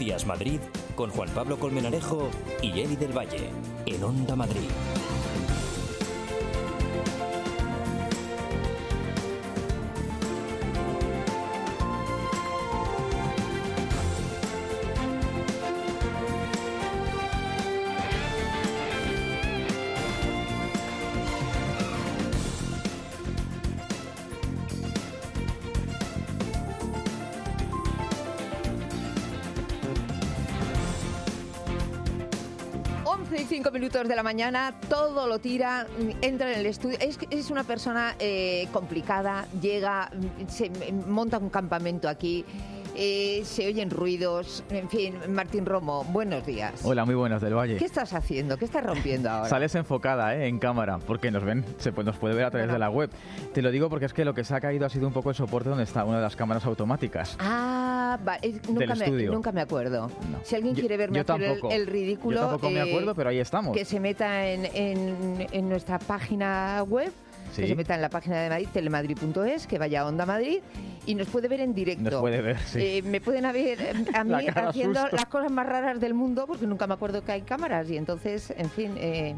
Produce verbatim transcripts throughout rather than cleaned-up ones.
Días Madrid con Juan Pablo Colmenarejo y Eli del Valle en Onda Madrid. Cinco minutos de la mañana, todo lo tira, entra en el estudio. Es, es una persona eh, complicada, llega, se monta un campamento aquí, eh, se oyen ruidos, en fin. Martín Romo, buenos días. Hola, muy buenos del Valle. ¿Qué estás haciendo? ¿Qué estás rompiendo ahora? Sales enfocada, ¿eh? En cámara, porque nos ven, se pues, nos puede ver a través bueno. de la web. Te lo digo porque es que lo que se ha caído ha sido un poco el soporte donde está una de las cámaras automáticas. Ah, vale. Nunca, me, nunca me acuerdo. No. Si alguien yo, quiere verme hacer el, el ridículo... Yo tampoco eh, me acuerdo, pero ahí estamos. Que se meta en, en, en nuestra página web, sí. que se meta en la página de Madrid, telemadrid punto es, que vaya a Onda Madrid y nos puede ver en directo. Nos puede ver, sí. Eh, me pueden ver a mí haciendo susto. las cosas más raras del mundo, porque nunca me acuerdo que hay cámaras y entonces, en fin... Eh,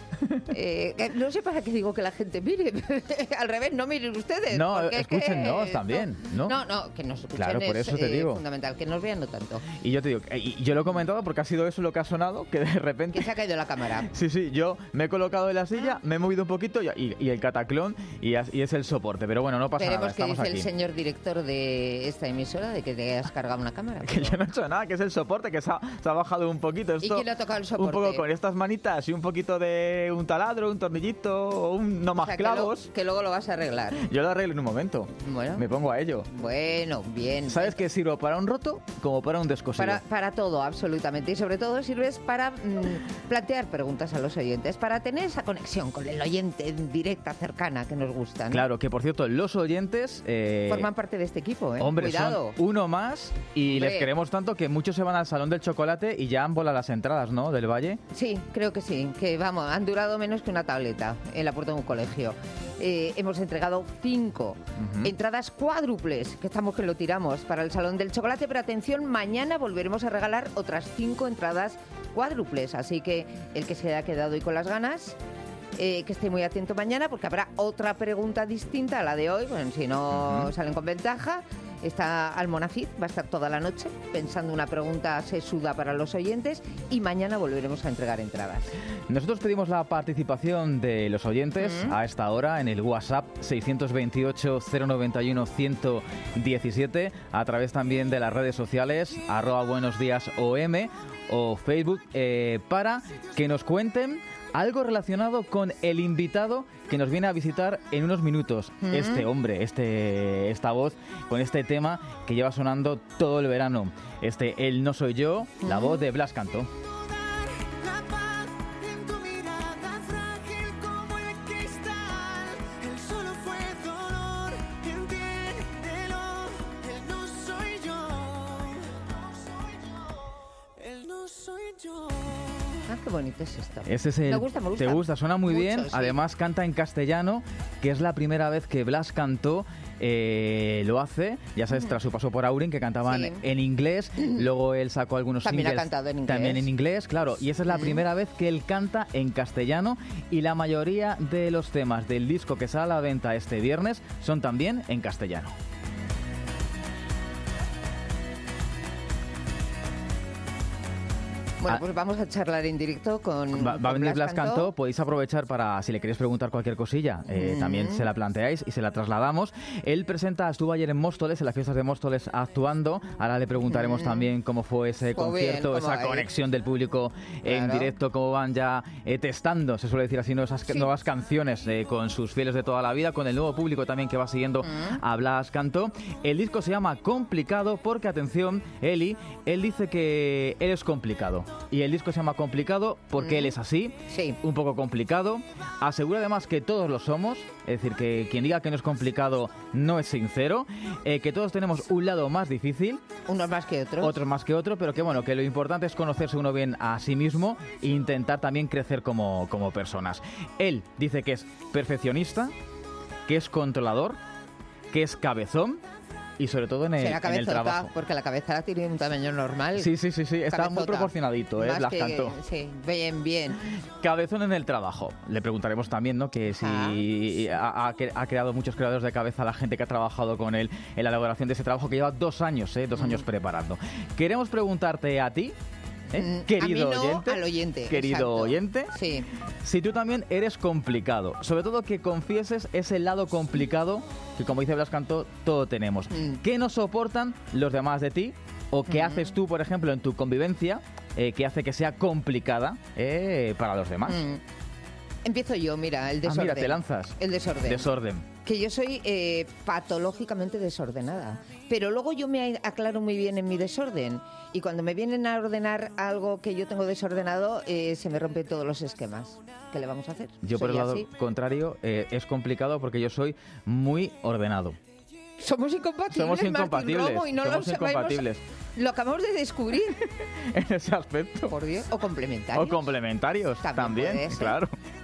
Eh, no sé para qué digo que la gente mire. Al revés, no miren ustedes. No, escúchennos que, también, ¿no? No, no, que nos escuchen. Claro, por eso es te digo. Eh, fundamental, que nos vean no tanto. Y yo te digo, y yo lo he comentado porque ha sido eso lo que ha sonado, que de repente... Que se ha caído la cámara. Sí, sí, yo me he colocado en la silla, me he movido un poquito y, y, y el cataclón y, y es el soporte. Pero bueno, no pasa Veremos nada, estamos qué dice aquí. El señor director de esta emisora de que te has cargado una cámara. Que yo no he hecho nada, que es el soporte, que se ha, se ha bajado un poquito. Esto, ¿Y quién le ha tocado el soporte? Un poco con estas manitas y un poquito de un taladro, un tornillito o un no más, o sea, clavos. Que, lo, que luego lo vas a arreglar. Yo lo arreglo en un momento. Bueno. Me pongo a ello. Bueno, bien. ¿Sabes que sirvo para un roto como para un descosido? Para, para todo, absolutamente. Y sobre todo sirves para mmm, plantear preguntas a los oyentes, para tener esa conexión con el oyente directa, cercana, que nos gusta, ¿no? Claro, que por cierto, los oyentes... Eh, forman parte de este equipo, ¿eh? Hombre, cuidado. Son uno más y hombre. Les queremos tanto que muchos se van al Salón del Chocolate y ya han volado las entradas, ¿no? Del Valle. Sí, creo que sí. Que vamos, han durado menos que una tableta en la puerta de un colegio. Eh, hemos entregado cinco uh-huh. entradas cuádruples, que estamos que lo tiramos, para el Salón del Chocolate, pero atención, mañana volveremos a regalar otras cinco entradas cuádruples, así que el que se haya quedado hoy con las ganas, eh, que esté muy atento mañana, porque habrá otra pregunta distinta a la de hoy, bueno, si no uh-huh. salen con ventaja. Está Almonacid, va a estar toda la noche pensando una pregunta sesuda para los oyentes y mañana volveremos a entregar entradas. Nosotros pedimos la participación de los oyentes uh-huh. a esta hora en el WhatsApp seiscientos veintiocho, cero noventa y uno, ciento diecisiete, a través también de las redes sociales arroba buenos días O M o Facebook, eh, para que nos cuenten algo relacionado con el invitado que nos viene a visitar en unos minutos. Uh-huh. Este hombre, este, esta voz, con este tema que lleva sonando todo el verano. Este Él no soy yo, uh-huh. la voz de Blas Cantó. Ah, qué bonito es esto. Ese es el, me gusta, me gusta. ¿Te gusta? Suena muy Mucho, bien. Sí. Además canta en castellano, que es la primera vez que Blas Cantó eh, lo hace. Ya sabes, tras su paso por Aurin, que cantaban sí. en inglés. Luego él sacó algunos también singles. Ha cantado en inglés. También en inglés, claro. Y esa es la mm. primera vez que él canta en castellano. Y la mayoría de los temas del disco que sale a la venta este viernes son también en castellano. Bueno, pues vamos a charlar en directo con Va, va a venir Blas Cantó. Cantó. Podéis aprovechar para, si le queréis preguntar cualquier cosilla, eh, mm. también se la planteáis y se la trasladamos. Él presenta, estuvo ayer en Móstoles, en las fiestas de Móstoles actuando. Ahora le preguntaremos mm. también cómo fue ese fue concierto, bien, esa hay? conexión del público claro. en directo, cómo van ya eh, testando, se suele decir así, nuevas, sí. nuevas canciones eh, con sus fieles de toda la vida, con el nuevo público también que va siguiendo mm. a Blas Cantó. El disco se llama Complicado porque, atención, Eli, él dice que él es complicado. Y el disco se llama Complicado porque mm. él es así, sí. un poco complicado. Asegura además que todos lo somos, es decir, que quien diga que no es complicado no es sincero, eh, que todos tenemos un lado más difícil. Unos más que otros. Otros más que otros, pero que bueno, que lo importante es conocerse uno bien a sí mismo e intentar también crecer como, como personas. Él dice que es perfeccionista, que es controlador, que es cabezón, Y sobre todo en el, Será en el trabajo. Porque la cabeza la tiene un tamaño normal. Sí, sí, sí, sí. Está Cabezota. muy proporcionadito, ¿eh? Blas Cantó. Sí, bien, bien. Cabezón en el trabajo. Le preguntaremos también, ¿no? Que si ha, ha, ha creado muchos creadores de cabeza la gente que ha trabajado con él en la elaboración de ese trabajo que lleva dos años, ¿eh? Dos mm. años preparando. Queremos preguntarte a ti, ¿eh? Querido a mí no, oyente, al oyente, querido exacto. oyente, sí. si tú también eres complicado, sobre todo que confieses ese lado complicado que, como dice Blas Cantó, todo tenemos. Mm. ¿Qué no soportan los demás de ti? ¿O qué mm. haces tú, por ejemplo, en tu convivencia eh, que hace que sea complicada eh, para los demás? Mm. Empiezo yo, mira, el desorden. Ah, mira, te lanzas. El desorden. Desorden. Que yo soy eh, patológicamente desordenada. Pero luego yo me aclaro muy bien en mi desorden. Y cuando me vienen a ordenar algo que yo tengo desordenado, eh, se me rompen todos los esquemas. ¿Qué le vamos a hacer? Yo, soy por el lado así. contrario, eh, es complicado porque yo soy muy ordenado. Somos incompatibles, Somos incompatibles. Martín Romo, y no Somos lo incompatibles. Lo acabamos de descubrir. En ese aspecto. Por Dios. O complementarios. O complementarios, también, también claro.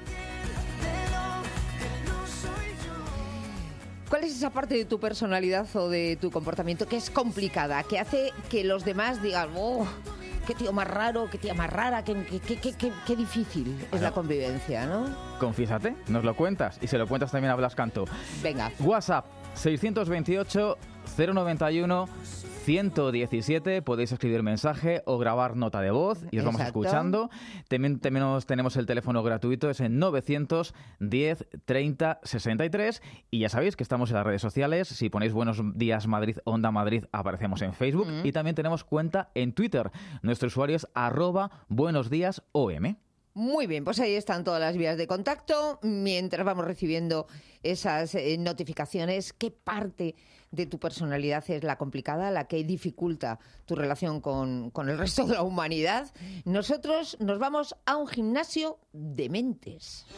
¿Cuál es esa parte de tu personalidad o de tu comportamiento que es complicada, que hace que los demás digan, oh, qué tío más raro, qué tía más rara, qué, qué, qué, qué, qué difícil es bueno, la convivencia, ¿no? Confiésate, nos lo cuentas y se lo cuentas también a Blas Cantó. Venga. WhatsApp seiscientos veintiocho, cero noventa y uno, ciento diecisiete, podéis escribir mensaje o grabar nota de voz y os vamos Exacto. escuchando. También tenemos, tenemos el teléfono gratuito, es en novecientos diez treinta sesenta y tres. Y ya sabéis que estamos en las redes sociales. Si ponéis Buenos Días Madrid, Onda Madrid, aparecemos en Facebook. Mm. Y también tenemos cuenta en Twitter. Nuestro usuario es arroba Buenos Días O M. Muy bien, pues ahí están todas las vías de contacto. Mientras vamos recibiendo esas eh, notificaciones, ¿qué parte de tu personalidad es la complicada, la que dificulta tu relación con, con el resto de la humanidad? Nosotros nos vamos a un gimnasio de mentes.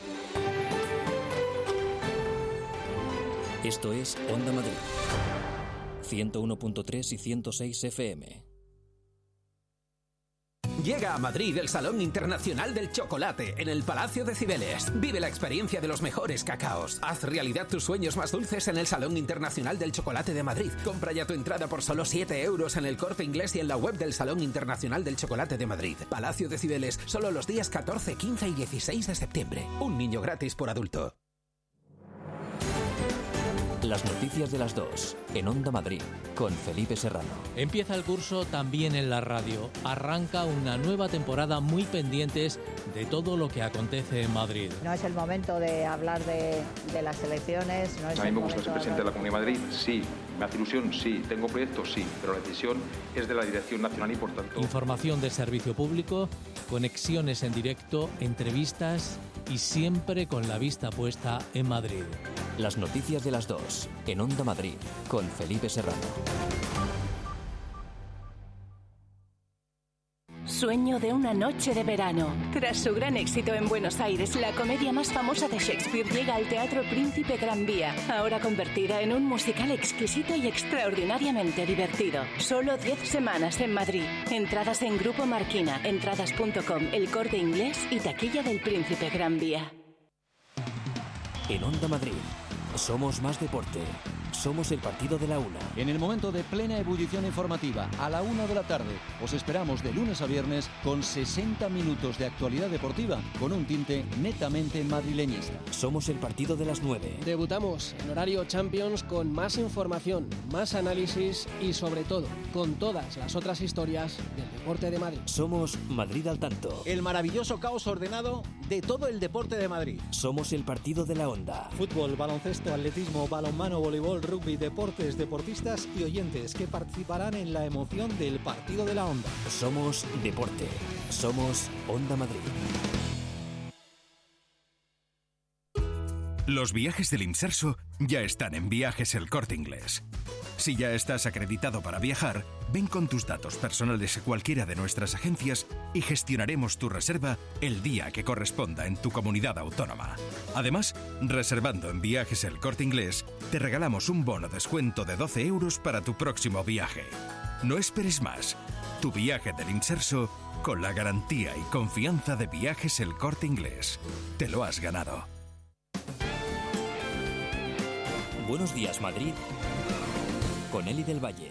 Esto es Onda Madrid, ciento uno punto tres y ciento seis F M. Llega a Madrid el Salón Internacional del Chocolate en el Palacio de Cibeles. Vive la experiencia de los mejores cacaos. Haz realidad tus sueños más dulces en el Salón Internacional del Chocolate de Madrid. Compra ya tu entrada por solo siete euros en el Corte Inglés y en la web del Salón Internacional del Chocolate de Madrid. Palacio de Cibeles, solo los días catorce, quince y dieciséis de septiembre. Un niño gratis por adulto. Las noticias de las dos, en Onda Madrid, con Felipe Serrano. Empieza el curso también en la radio. Arranca una nueva temporada muy pendientes de todo lo que acontece en Madrid. No es el momento de hablar de, de las elecciones. No es a mí el me gusta ser presidente de la Comunidad de Madrid, sí. Me hace ilusión, sí. Tengo proyectos, sí. Pero la decisión es de la Dirección Nacional y, por tanto... Información de servicio público, conexiones en directo, entrevistas y siempre con la vista puesta en Madrid. Las noticias de las dos, en Onda Madrid, con Felipe Serrano. Sueño de una noche de verano. Tras su gran éxito en Buenos Aires, la comedia más famosa de Shakespeare llega al Teatro Príncipe Gran Vía, ahora convertida en un musical exquisito y extraordinariamente divertido. Solo diez semanas en Madrid. Entradas en Grupo Marquina, entradas punto com, El Corte Inglés y taquilla del Príncipe Gran Vía. En Onda Madrid, somos más deporte. Somos el partido de la una. En el momento de plena ebullición informativa, a la una de la tarde, os esperamos de lunes a viernes con sesenta minutos de actualidad deportiva con un tinte netamente madrileñista. Somos el partido de las nueve. Debutamos en horario Champions con más información, más análisis y sobre todo con todas las otras historias del deporte de Madrid. Somos Madrid al tanto. El maravilloso caos ordenado de todo el deporte de Madrid. Somos el partido de la Onda. Fútbol, baloncesto, atletismo, balonmano, voleibol, rugby, deportes, deportistas y oyentes que participarán en la emoción del partido de la Onda. Somos deporte. Somos Onda Madrid. Los viajes del Inserso ya están en Viajes El Corte Inglés. Si ya estás acreditado para viajar, ven con tus datos personales a cualquiera de nuestras agencias y gestionaremos tu reserva el día que corresponda en tu comunidad autónoma. Además, reservando en Viajes El Corte Inglés, te regalamos un bono descuento de doce euros para tu próximo viaje. No esperes más. Tu viaje del Inserso con la garantía y confianza de Viajes El Corte Inglés. Te lo has ganado. Buenos días, Madrid. con Eli del Valle.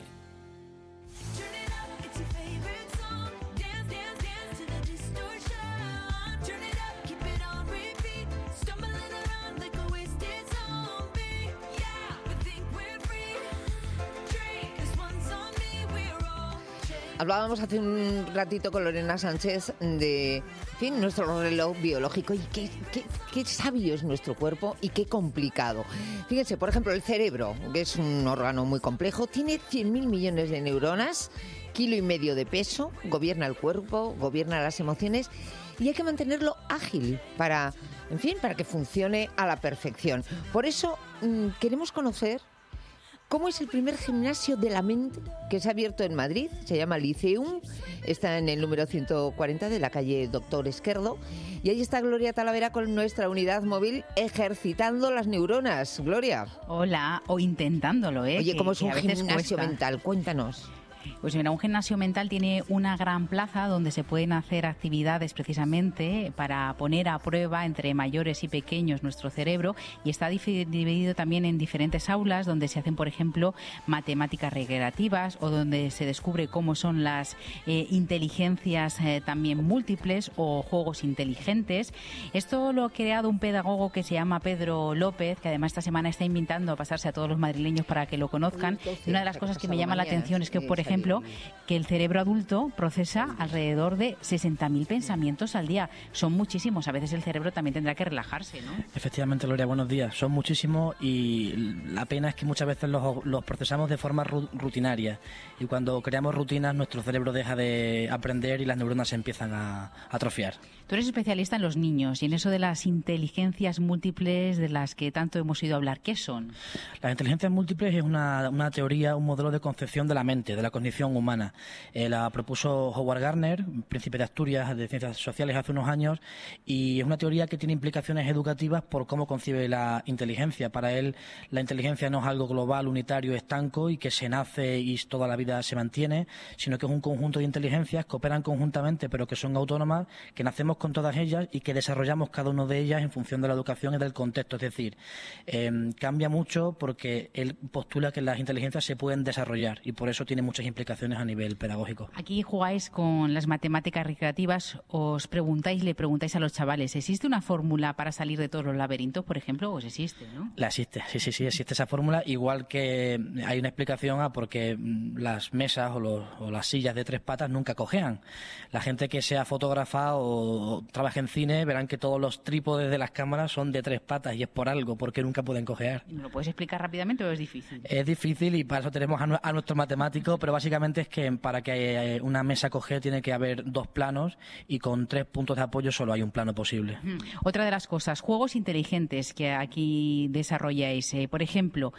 Hablábamos hace un ratito con Lorena Sánchez de, en fin, nuestro reloj biológico y qué, qué, qué sabio es nuestro cuerpo y qué complicado. Fíjense, por ejemplo, el cerebro, que es un órgano muy complejo, tiene cien mil millones de neuronas, kilo y medio de peso, gobierna el cuerpo, gobierna las emociones y hay que mantenerlo ágil para, en fin, para que funcione a la perfección. Por eso mmm, queremos conocer ¿cómo es el primer gimnasio de la mente que se ha abierto en Madrid? Se llama Liceum, está en el número ciento cuarenta de la calle Doctor Esquerdo. Y ahí está Gloria Talavera con nuestra unidad móvil ejercitando las neuronas. Gloria. Hola, o intentándolo, ¿eh? Oye, ¿cómo es un gimnasio cuesta. mental? Cuéntanos. Pues mira, un gimnasio mental tiene una gran plaza donde se pueden hacer actividades precisamente para poner a prueba entre mayores y pequeños nuestro cerebro, y está dividido también en diferentes aulas donde se hacen, por ejemplo, matemáticas recreativas o donde se descubre cómo son las eh, inteligencias eh, también múltiples o juegos inteligentes. Esto lo ha creado un pedagogo que se llama Pedro López, que además esta semana está invitando a pasarse a todos los madrileños para que lo conozcan. Y una de las cosas que me llama la atención es que, por ejemplo, que el cerebro adulto procesa alrededor de sesenta mil pensamientos al día. Son muchísimos. A veces el cerebro también tendrá que relajarse, ¿no? Efectivamente, Gloria, buenos días. Son muchísimos y la pena es que muchas veces los, los procesamos de forma rutinaria. Y cuando creamos rutinas, nuestro cerebro deja de aprender y las neuronas se empiezan a atrofiar. Tú eres especialista en los niños y en eso de las inteligencias múltiples de las que tanto hemos oído hablar. ¿Qué son? Las inteligencias múltiples es una, una teoría, un modelo de concepción de la mente, de la cognición humana. Eh, la propuso Howard Gardner, príncipe de Asturias de Ciencias Sociales, hace unos años, y es una teoría que tiene implicaciones educativas por cómo concibe la inteligencia. Para él, la inteligencia no es algo global, unitario, estanco y que se nace y toda la vida se mantiene, sino que es un conjunto de inteligencias que operan conjuntamente, pero que son autónomas, que nacemos con todas ellas y que desarrollamos cada una de ellas en función de la educación y del contexto. Es decir, eh, cambia mucho porque él postula que las inteligencias se pueden desarrollar y por eso tiene muchas implicaciones a nivel pedagógico. Aquí jugáis con las matemáticas recreativas, os preguntáis, le preguntáis a los chavales, ¿existe una fórmula para salir de todos los laberintos, por ejemplo? ¿Os existe, no? La existe, sí, sí, sí, existe esa fórmula, igual que hay una explicación a por qué las mesas o, los, o las sillas de tres patas nunca cojean. La gente que sea fotógrafa o trabaje en cine verán que todos los trípodes de las cámaras son de tres patas y es por algo, porque nunca pueden cojear. ¿Me lo puedes explicar rápidamente o es difícil? Es difícil y para eso tenemos a, a nuestro matemático, pero básicamente es que para que una mesa cojee tiene que haber dos planos y con tres puntos de apoyo solo hay un plano posible. Hmm. Otra de las cosas, juegos inteligentes que aquí desarrolláis, eh, por ejemplo,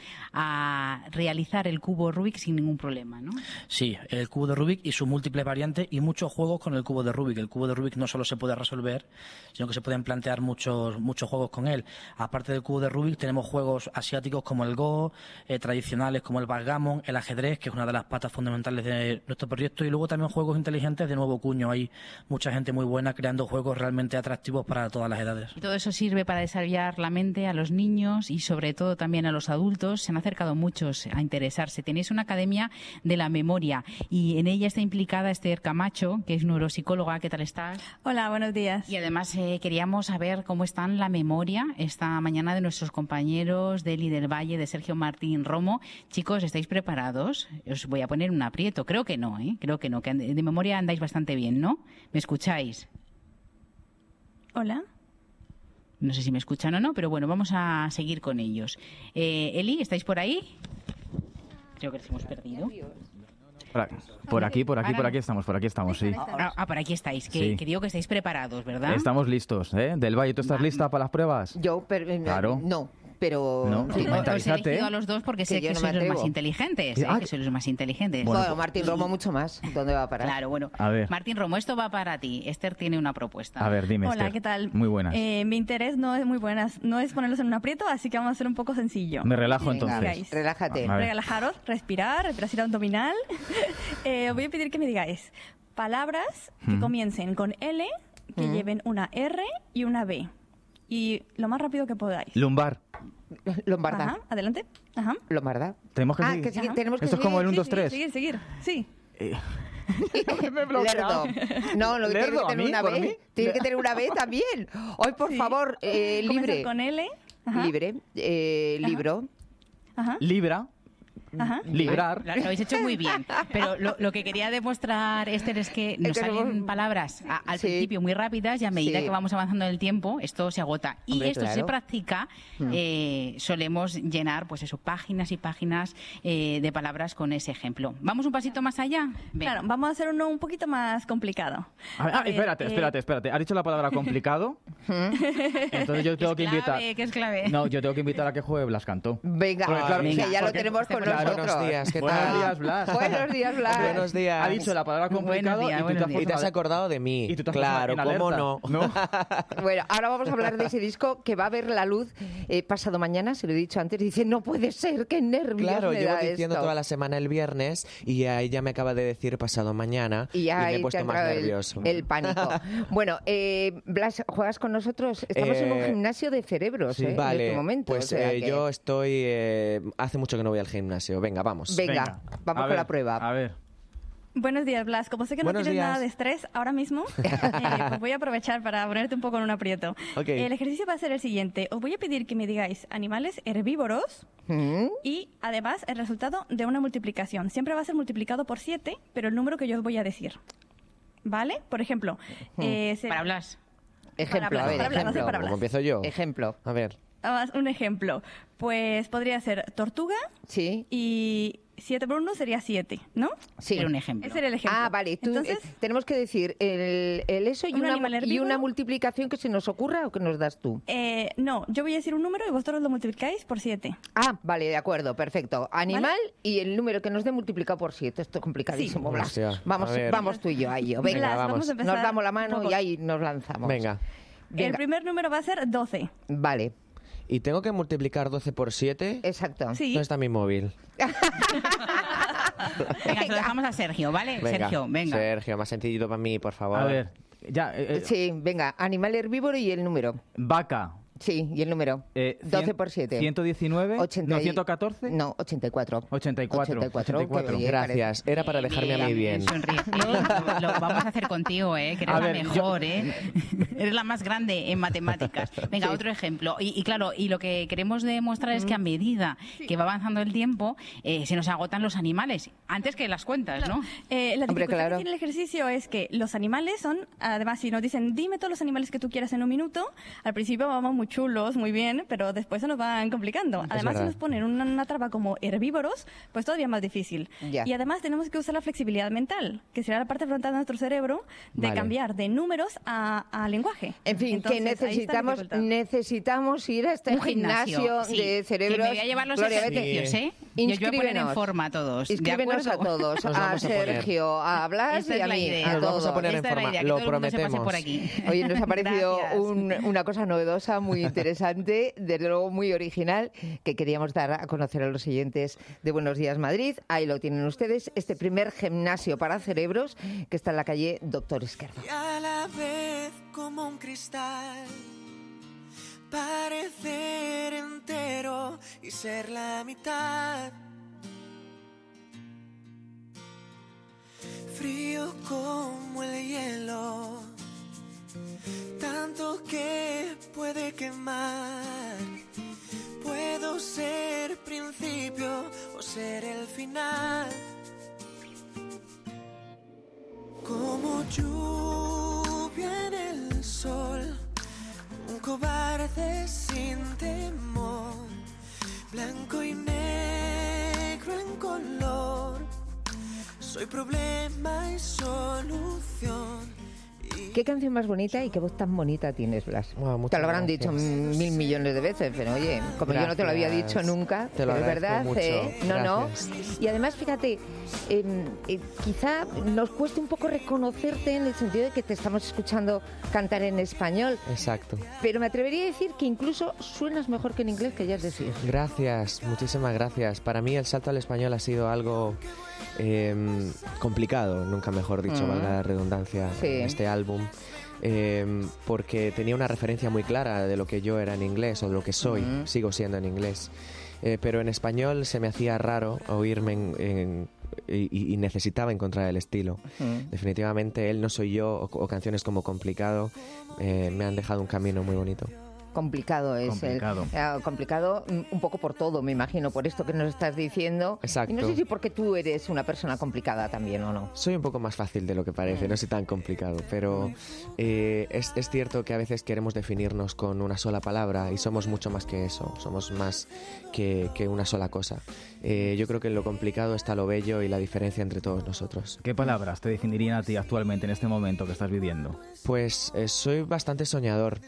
a realizar el cubo Rubik sin ningún problema, ¿no? Sí, el cubo de Rubik y sus múltiples variantes y muchos juegos con el cubo de Rubik. El cubo de Rubik no solo se puede resolver, sino que se pueden plantear muchos muchos juegos con él. Aparte del cubo de Rubik tenemos juegos asiáticos como el Go, eh, tradicionales como el backgammon, el ajedrez, que es una de las patas fundamentales de nuestro proyecto, y luego también juegos inteligentes de nuevo cuño. Hay mucha gente muy buena creando juegos realmente atractivos para todas las edades. Y todo eso sirve para desarrollar la mente a los niños y sobre todo también a los adultos. Se han acercado muchos a interesarse. Tenéis una academia de la memoria y en ella está implicada Esther Camacho, que es neuropsicóloga. ¿Qué tal estás? Hola, buenos días. Y además eh, queríamos saber cómo está en la memoria esta mañana de nuestros compañeros de Eli del Valle, de Sergio Martín Romo. Chicos, ¿estáis preparados? Os voy a poner un aprieto. Creo que no, ¿eh? Creo que no, que de memoria andáis bastante bien, ¿no? ¿Me escucháis? Hola. No sé si me escuchan o no, pero bueno, vamos a seguir con ellos. Eh, Eli, ¿estáis por ahí? Creo que les hemos perdido. Por, por aquí, por aquí, por aquí estamos, por aquí estamos, sí. Ah, ah por aquí estáis, que, sí. que digo que estáis preparados, ¿verdad? Estamos listos, ¿eh? Del Valle, ¿tú estás lista para las pruebas? Yo, pero, claro. no. Pero no, sí, no, os he elegido a los dos porque sé que, que no sois los más inteligentes, ¿eh? Ah, que sois los más inteligentes. Bueno, bueno, Martín Romo mucho más. ¿Dónde va a parar? Claro, bueno. A ver. Martín Romo, esto va para ti. Esther tiene una propuesta. A ver, dime, Hola, Esther. ¿qué tal? Muy buenas. Eh, mi interés no es muy buenas, no es ponerlos en un aprieto, así que vamos a hacer un poco sencillo. Me relajo entonces. Digáis. Relájate. Relajaros, respirar, respiración abdominal. eh, os voy a pedir que me digáis palabras que Mm. comiencen con L, que Mm. lleven una R y una B. Y lo más rápido que podáis. Lumbar. Lombarda. Ajá, adelante. Ajá. Lombarda. Tenemos que ah, seguir. que sí, tenemos que Esto es como el uno, dos, tres. Seguir, seguir, sí. Eh. Lerdo. No, lo que tiene que tener una B. Tiene que tener una B también. Hoy, por Sí. favor, eh, libre. Comienza con L. Ajá. Libre. Eh, libro. Ajá. Libra. Ajá. Librar. Lo, lo habéis hecho muy bien. Pero lo, lo que quería demostrar, Esther, es que nos que salen somos- palabras a- al Sí. principio muy rápidas y a medida Sí. que vamos avanzando en el tiempo, esto se agota. Y Hombre, esto claro. se practica, Mm. eh, solemos llenar, pues eso, páginas y páginas eh, de palabras con ese ejemplo. ¿Vamos un pasito más allá? Venga. Claro, vamos a hacer uno un poquito más complicado. A ver, ah, A ver, espérate, eh, espérate, espérate. ¿Has dicho la palabra complicado? Entonces yo tengo que clave, invitar. que es clave. No, yo tengo que invitar a que juegue Blas Cantó. Venga, Porque, claro, que venga, ya lo porque- tenemos con Claro, nosotros. Buenos días, ¿qué Buenos tal? días, Blas. Buenos días, Blas. Buenos días. Ha dicho la palabra complicado Buenos días, y tú buenos te has días. Y te has puesto- acordado de mí. Y tú te has Claro, puesto en ¿cómo alerta, no? Bueno, ahora vamos a hablar de ese disco que va a ver la luz eh, pasado mañana, se lo he dicho antes. Dice, no puede ser, qué nervios Claro, me llevo da diciendo esto. toda la semana el viernes y ahí ya me acaba de decir pasado mañana Y ya me ahí he te puesto ha más entrado el- nervioso. El, pánico. Bueno, eh, Blas, ¿juegas con nosotros? Estamos en un Eh, gimnasio de cerebros Sí, eh, en vale, este momento. pues o sea eh, que- yo estoy... eh, hace mucho que no voy al gimnasio. Venga, vamos. Venga, vamos A con ver, la prueba. A ver. Buenos días, Blas. Como sé que no Buenos tienes días. nada de estrés ahora mismo, eh, pues voy a aprovechar para ponerte un poco en un aprieto. Ok. El ejercicio va a ser el siguiente. Os voy a pedir que me digáis animales herbívoros ¿Mm? y además el resultado de una multiplicación. Siempre va a ser multiplicado por siete, pero el número que yo os voy a decir. ¿Vale? Por ejemplo, eh, se- Para Blas. Ejemplo, Para a ver, Blas, para Blas, ejemplo. para Blas. ¿Cómo empiezo yo? Ejemplo. A ver. Vamos, un ejemplo. Pues podría ser tortuga Sí. y siete por uno sería siete, ¿no? Sí. Era un ejemplo. Ese era el ejemplo. Ah, vale. Tú, Entonces, eh, tenemos que decir el, el eso y un una, animal y herbívoro. una multiplicación que se nos ocurra o que nos das tú. eh, no, yo voy a decir un número y vosotros lo multiplicáis por siete. Ah, vale, de acuerdo, perfecto. Animal y el número que nos dé multiplicado por siete. Esto es complicadísimo, Sí. Blas. Hostia, Vamos, a ver. vamos tú y yo, ahí yo. Venga, Venga, Blas, vamos. a empezar nos damos la mano un poco. y ahí nos lanzamos. Venga. El Venga. primer número va a ser doce. Vale, ¿Y tengo que multiplicar doce por siete? exacto. Sí. ¿Dónde está mi móvil? Venga, se lo dejamos a Sergio, ¿vale? Venga. Sergio, venga. Sergio, más sencillo para mí, por favor. A ver. Ya, eh, eh, Sí, venga, animal herbívoro y el número. vaca. Sí, y el número. Eh, doce cien- por siete. ciento diecinueve. ochenta No, y- ciento catorce. No, ochenta y cuatro. ochenta y cuatro. ochenta y cuatro, ochenta y cuatro. que oye, Gracias. Era para dejarme a mí bien. Sonríe. Lo, lo vamos a hacer contigo, ¿eh? Que eres A la ver, yo- mejor, ¿eh? Eres la más grande en matemáticas. Venga, Sí. otro ejemplo. Y, y claro, y lo que queremos demostrar es que a medida que va avanzando el tiempo, eh, se nos agotan los animales. Antes que las cuentas, ¿no? Eh, la Hombre, dificultad claro. que tiene el ejercicio es que los animales son, además, si nos dicen, dime todos los animales que tú quieras en un minuto, al principio vamos muy chulos, muy bien, pero después se nos van complicando. Además, si verdad. nos ponen una, una traba como herbívoros, pues todavía más difícil. Ya. Y además tenemos que usar la flexibilidad mental, que será la parte frontal de nuestro cerebro, de Vale. cambiar de números a, a lenguaje. En fin, Entonces, que ahí está la necesitamos dificultad. necesitamos ir a este Un gimnasio, gimnasio sí, de cerebros. que me voy a llevar los Gloria, vete. ejercicios, ¿eh? Y os voy a poner en Inscríbenos. forma a todos. ¿de Inscríbenos a acuerdo? todos, Nos a vamos a poner. Sergio, a Blas Esta y es a la mí, idea. a Nos vamos a todos. poner en Esta es la forma. idea, que Lo todo el mundo se pase prometemos. por aquí. Oye, nos ha parecido Gracias. un- una cosa novedosa, muy interesante, desde luego muy original, que queríamos dar a conocer a los oyentes de Buenos Días Madrid. Ahí lo tienen ustedes, este primer gimnasio para cerebros que está en la calle Doctor Esquerdo. Y a la vez como un cristal, parecer entero y ser la mitad. Frío como el hielo, tanto que puede quemar. Puedo ser principio o ser el final. Como lluvia en el sol, un cobarde sin temor, blanco y negro en color. Soy problema y solución. ¿Qué canción más bonita y qué voz tan bonita tienes, Blas? Wow, te lo habrán gracias. dicho mil millones de veces, pero oye, como yo no te lo había Gracias. dicho nunca, Te lo pero es agradezco verdad, mucho. ¿eh? No, Gracias. no. Y además, fíjate, eh, eh, quizá nos cueste un poco reconocerte en el sentido de que te estamos escuchando cantar en español, Exacto. pero me atrevería a decir que incluso suenas mejor que en inglés, que ya es decir. Gracias, muchísimas gracias. Para mí el salto al español ha sido algo eh, complicado, nunca mejor dicho, Mm. valga la redundancia, Sí. en este álbum. eh, porque tenía una referencia muy clara de lo que yo era en inglés o de lo que soy, uh-huh. sigo siendo en inglés. Eh, pero en español se me hacía raro oírme en, en, y, y necesitaba encontrar el estilo. Uh-huh. Definitivamente Él no soy yo o, o canciones como Complicado eh, me han dejado un camino muy bonito. Complicado es complicado. el eh, complicado un poco por todo, me imagino, por esto que nos estás diciendo. Exacto. Y no sé si porque tú eres una persona complicada también o no. Soy un poco más fácil de lo que parece, mm. no soy tan complicado, pero eh, es, es cierto que a veces queremos definirnos con una sola palabra y somos mucho más que eso, somos más que, que una sola cosa. Eh, yo creo que en lo complicado está lo bello y la diferencia entre todos nosotros. ¿Qué palabras te definirían a ti actualmente en este momento que estás viviendo? Pues eh, soy bastante soñador.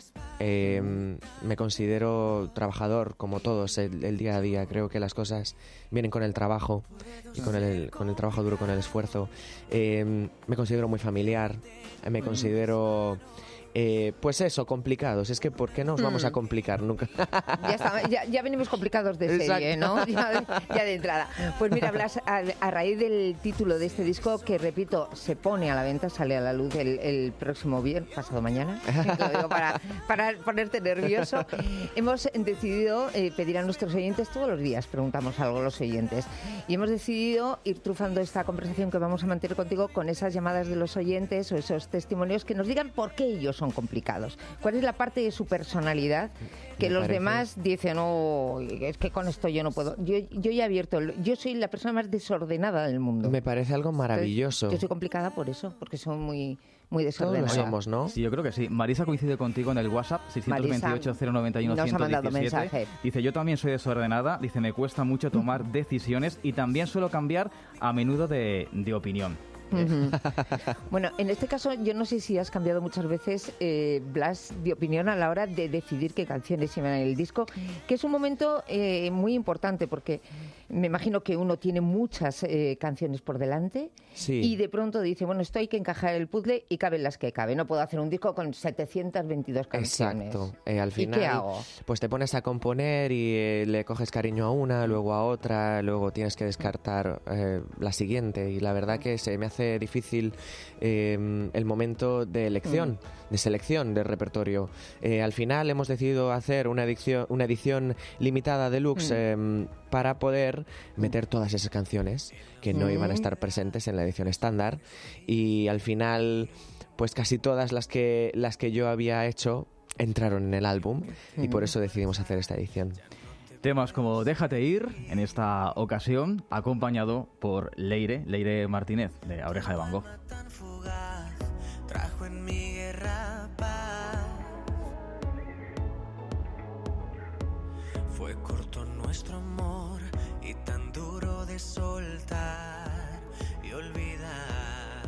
Eh, me considero trabajador como todos el, el día a día. Creo que las cosas vienen con el trabajo y con el, con el trabajo duro, con el esfuerzo. Eh, me considero muy familiar, me considero... Eh, pues eso, complicados. Es que ¿por qué nos vamos mm. a complicar nunca? Ya, está, ya, ya venimos complicados de serie, Exacto. ¿no? Ya, ya de entrada. Pues mira, Blas, a, a raíz del título de este disco, que repito, se pone a la venta, sale a la luz el, el próximo viernes, pasado mañana, lo digo para, para ponerte nervioso, hemos decidido eh, pedir a nuestros oyentes, todos los días preguntamos algo a los oyentes, y hemos decidido ir trufando esta conversación que vamos a mantener contigo con esas llamadas de los oyentes o esos testimonios que nos digan por qué ellos son complicados. ¿Cuál es la parte de su personalidad que Me los parece. demás dicen, oh, es que con esto yo no puedo? Yo, yo ya he abierto, el, yo soy la persona más desordenada del mundo. Me parece algo maravilloso. Entonces, yo soy complicada por eso, porque soy muy, muy desordenada. Todos lo somos, ¿no? Sí, yo creo que sí. Marisa coincide contigo en el WhatsApp, seis dos ocho, cero nueve uno, nos uno ha mandado uno siete. mensaje. Dice, yo también soy desordenada, dice, me cuesta mucho tomar decisiones y también suelo cambiar a menudo de, de opinión. Uh-huh. Bueno, en este caso yo no sé si has cambiado muchas veces, eh, Blas, de opinión a la hora de decidir qué canciones iban en el disco, que es un momento eh, muy importante porque me imagino que uno tiene muchas eh, canciones por delante sí. y de pronto dice, bueno, esto hay que encajar el puzzle y caben las que caben. No puedo hacer un disco con setecientas veintidós canciones. Exacto. Eh, al final, ¿y qué hago? Pues te pones a componer y eh, le coges cariño a una, luego a otra, luego tienes que descartar eh, la siguiente y la verdad que se me hace difícil eh, el momento de elección, mm. de selección del repertorio. Eh, al final hemos decidido hacer una edición, una edición limitada deluxe mm. eh, para poder meter todas esas canciones que no mm. iban a estar presentes en la edición estándar y al final pues casi todas las que, las que yo había hecho entraron en el álbum mm. y por eso decidimos hacer esta edición. Temas como Déjate ir, en esta ocasión, acompañado por Leire, Leire Martínez, de A Oreja de Van Gogh. Trajo en mi guerra paz. Fue corto nuestro amor y tan duro de soltar y olvidar.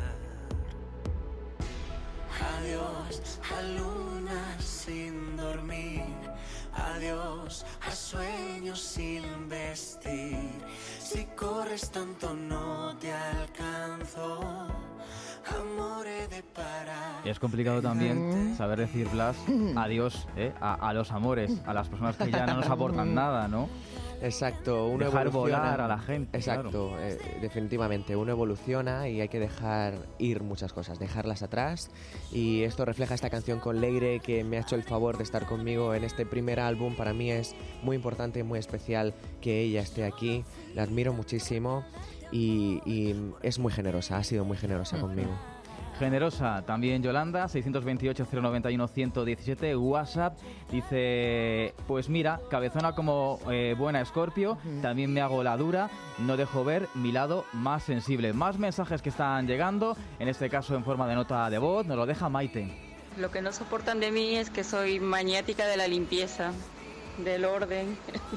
Adiós a luna sin dormir. Adiós a sueños sin vestir. Si corres tanto no te alcanzo. Amor he de parar. Es complicado también saber decir, Blas, adiós eh, a, a los amores, a las personas que ya no nos aportan nada, ¿no? Exacto, uno dejar evoluciona. volar a la gente. Exacto, claro. eh, definitivamente, uno evoluciona y hay que dejar ir muchas cosas, dejarlas atrás. Y esto refleja esta canción con Leire, que me ha hecho el favor de estar conmigo en este primer álbum. Para mí es muy importante y muy especial que ella esté aquí. La admiro muchísimo y, y es muy generosa, ha sido muy generosa conmigo. Generosa también Yolanda, seis dos ocho, cero nueve uno, uno uno siete, WhatsApp, dice, pues mira, cabezona como eh, buena Escorpio, también me hago la dura, no dejo ver mi lado más sensible. Más mensajes que están llegando, en este caso en forma de nota de voz, nos lo deja Maite. Lo que no soportan de mí es que soy maniática de la limpieza, del orden.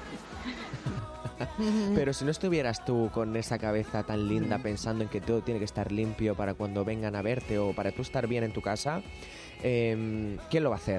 Pero si no estuvieras tú con esa cabeza tan linda pensando en que todo tiene que estar limpio para cuando vengan a verte o para tú estar bien en tu casa, eh, ¿quién lo va a hacer?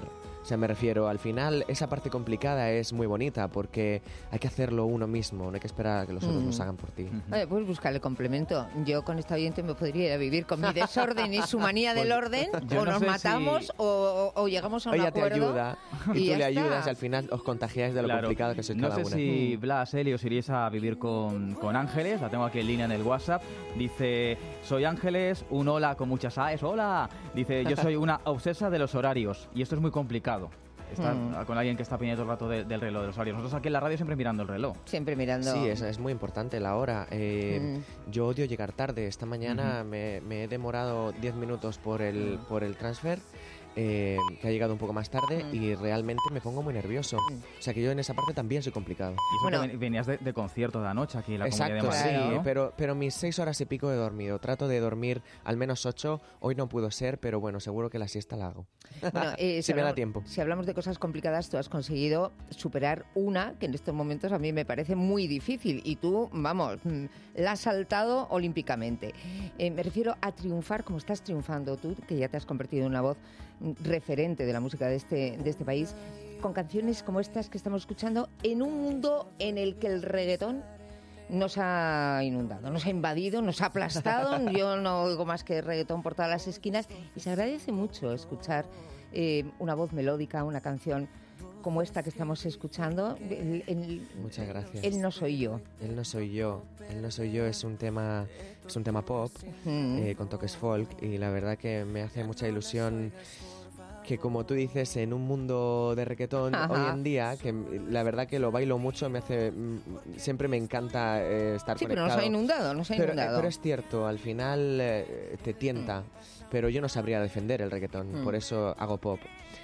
O sea, me refiero, al final esa parte complicada es muy bonita porque hay que hacerlo uno mismo, no hay que esperar a que los otros Mm. los hagan por ti. Oye, pues buscarle complemento. Yo con esta oyente me podría ir a vivir con mi desorden y su manía del Pues, orden, yo o no nos sé matamos si- o, o llegamos a un Ella acuerdo. te ayuda y, y tú ya le está. ayudas y al final os contagiáis de lo Claro. complicado que sois No cada sé una. si Blas, Eli, os iríais a vivir con, con Ángeles, la tengo aquí en línea en el WhatsApp. Dice, soy Ángeles, un hola con muchas aes, hola. Dice, yo soy una obsesa de los horarios y esto es muy complicado. Estar Mm. con alguien que está pendiente todo el rato de- del reloj, de los horarios. Nosotros aquí en la radio siempre mirando el reloj. Siempre mirando. Sí, es, es muy importante la hora. Eh, Mm. Yo odio llegar tarde. Esta mañana Ujú. me, me he demorado diez minutos por el, por el transfer, eh, que ha llegado un poco más tarde, Mm. y realmente me pongo muy nervioso. O sea que yo en esa parte también soy complicado. Y eso que ven- venías de, de concierto de anoche aquí en la Exacto, Comunidad de Madrid, sí, ¿no? pero, pero mis seis horas y pico he dormido. Trato de dormir al menos ocho. Hoy no pudo ser, pero bueno, seguro que la siesta la hago. Bueno, eh, si me da hablamos- tiempo. Si hablamos de cosas complicadas, tú has conseguido superar una que en estos momentos a mí me parece muy difícil y tú, vamos, mm, la has saltado olímpicamente. Eh, me refiero a triunfar como estás triunfando tú, que ya te has convertido en una voz mm, referente de la música de este, de este país, con canciones como estas que estamos escuchando en un mundo en el que el reggaetón nos ha inundado, nos ha invadido, nos ha aplastado. Yo no oigo más que reggaetón por todas las esquinas y se agradece mucho escuchar eh, una voz melódica, una canción como esta que estamos escuchando. El- el- Muchas gracias. Él no soy yo. Él no soy yo. Él no soy yo es un tema, es un tema pop, Mm. eh, con toques folk, y la verdad que me hace mucha ilusión que, como tú dices, en un mundo de reggaetón Ajá. hoy en día, que mm, la verdad que lo bailo mucho, me hace mm, siempre me encanta eh, estar Sí, pero conectado. nos ha inundado, nos ha Pero, eh, inundado. pero es cierto, al final eh, te tienta, pero yo no sabría defender el reggaetón, Mm. por eso hago pop.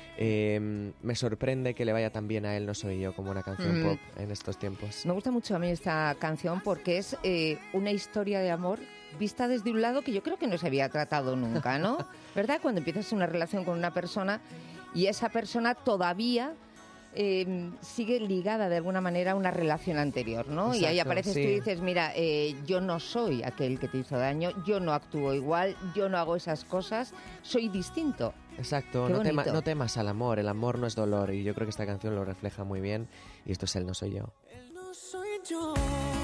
Eh, me sorprende que le vaya tan bien a Él no soy yo como una canción Mm. pop en estos tiempos. Me gusta mucho a mí esta canción porque es eh, una historia de amor vista desde un lado que yo creo que no se había tratado nunca, ¿no? ¿Verdad? Cuando empiezas una relación con una persona y esa persona todavía eh, sigue ligada de alguna manera a una relación anterior, ¿no? y ahí Exacto, apareces tú y sí. dices, mira, eh, yo no soy aquel que te hizo daño, yo no actúo igual, yo no hago esas cosas, soy distinto. Exacto, Qué no, tema- bonito. no temas al amor, el amor no es dolor, y yo creo que esta canción lo refleja muy bien, y esto es Él no soy yo. No soy yo.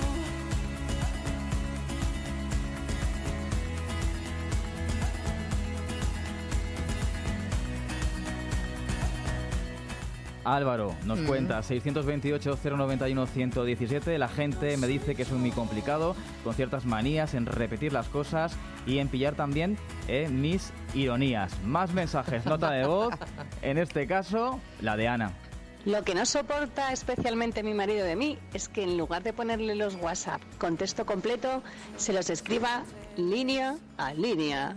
Álvaro nos Mm. cuenta seiscientos veintiocho, cero noventa y uno, ciento diecisiete. La gente me dice que soy muy complicado, con ciertas manías en repetir las cosas y en pillar también eh, mis ironías. Más mensajes, nota de voz. En este caso, la de Ana. Lo que no soporta especialmente mi marido de mí es que en lugar de ponerle los WhatsApp con texto completo, se los escriba línea a línea.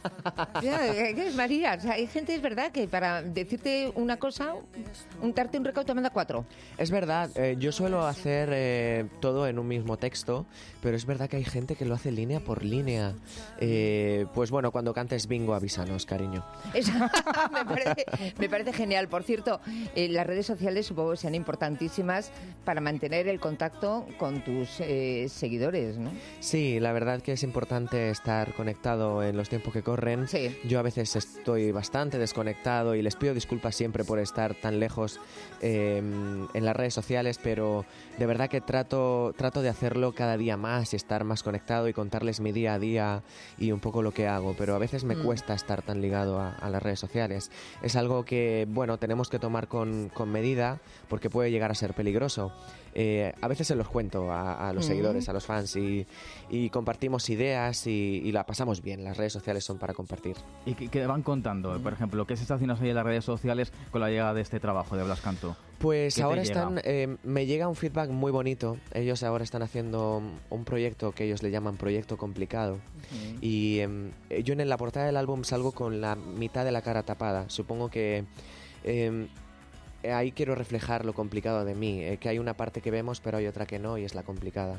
Ya, eh, ¿qué es, María? O sea, hay gente, es verdad, que para decirte una cosa, untarte un recaudo te manda cuatro. Es verdad, eh, yo suelo hacer eh, todo en un mismo texto, pero es verdad que hay gente que lo hace línea por línea. Eh, pues bueno, cuando cantes bingo, avísanos, cariño. Esa- me, parece, me parece genial. Por cierto, eh, las redes sociales supongo que sean importantísimas para mantener el contacto con tus eh, seguidores, ¿no? Sí, la verdad que es importante estar conectado en los tiempos que corren. Yo a veces estoy bastante desconectado y les pido disculpas siempre por estar tan lejos eh, en las redes sociales, pero de verdad que trato, trato de hacerlo cada día más y estar más conectado y contarles mi día a día y un poco lo que hago, pero a veces me Mm. cuesta estar tan ligado a, a las redes sociales. Es algo que, bueno, tenemos que tomar con, con medida porque puede llegar a ser peligroso. Eh, a veces se los cuento a, a los Mm. seguidores, a los fans, y, y compartimos ideas y, y la pasamos bien. Las redes sociales son para compartir. ¿Y qué, qué van contando? Por ejemplo, ¿qué se está haciendo ahí en las redes sociales con la llegada de este trabajo de Blas Canto? Pues ¿Qué te ahora llega? están, eh, me llega un feedback muy bonito. Ellos ahora están haciendo un proyecto que ellos le llaman Proyecto Complicado. Y em, yo en la portada del álbum salgo con la mitad de la cara tapada. Supongo que em, ahí quiero reflejar lo complicado de mí, eh, que hay una parte que vemos pero hay otra que no, y es la complicada.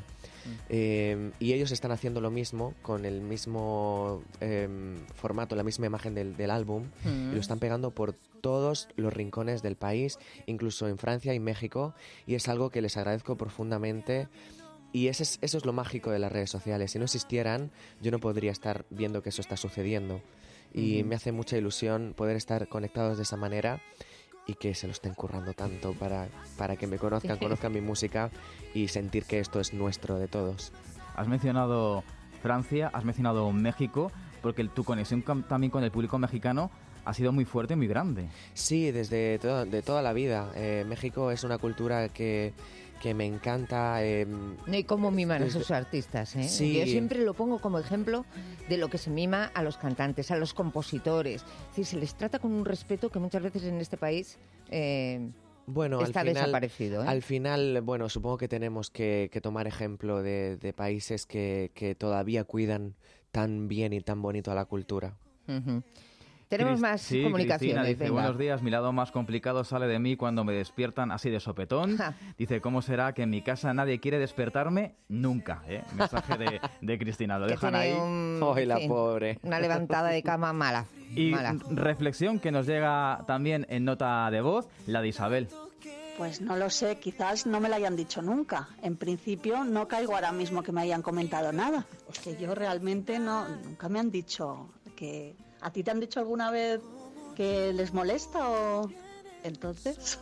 Eh, y ellos están haciendo lo mismo con el mismo em, formato, la misma imagen del, del álbum, Mm. y lo están pegando por todos los rincones del país, incluso en Francia y México, y es algo que les agradezco profundamente. Y ese es, eso es lo mágico de las redes sociales. Si no existieran, yo no podría estar viendo que eso está sucediendo. Y Ujú. me hace mucha ilusión poder estar conectados de esa manera. y que se lo estén currando tanto para, para que me conozcan, conozcan mi música y sentir que esto es nuestro, de todos. Has mencionado Francia, has mencionado México, porque tu conexión con, también con el público mexicano ha sido muy fuerte, muy grande. Sí, desde to- de toda la vida. Eh, México es una cultura que, que me encanta. Eh, no, y cómo miman a desde... esos artistas, ¿eh? Sí. Yo siempre lo pongo como ejemplo de lo que se mima a los cantantes, a los compositores. Es decir, se les trata con un respeto que muchas veces en este país... Eh, Bueno, está al final, desaparecido, ¿eh? Al final, bueno, supongo que tenemos que, que tomar ejemplo de, de países que, que todavía cuidan tan bien y tan bonito a la cultura. Uh-huh. Tenemos Cris- más sí, comunicaciones. Cristina dice, venga. buenos días, mi lado más complicado sale de mí cuando me despiertan así de sopetón. Dice, ¿cómo será que en mi casa nadie quiere despertarme? Nunca, ¿eh? Mensaje de, de Cristina, lo Que dejan tiene ahí. un- ¡Ay, la sí, pobre! Una levantada de cama mala. Y mala. reflexión que nos llega también en nota de voz, la de Isabel. Pues no lo sé, quizás no me lo hayan dicho nunca. En principio no caigo ahora mismo que me hayan comentado nada. Es que yo realmente no, nunca me han dicho que... ¿A ti te han dicho alguna vez que les molesta o...? Entonces...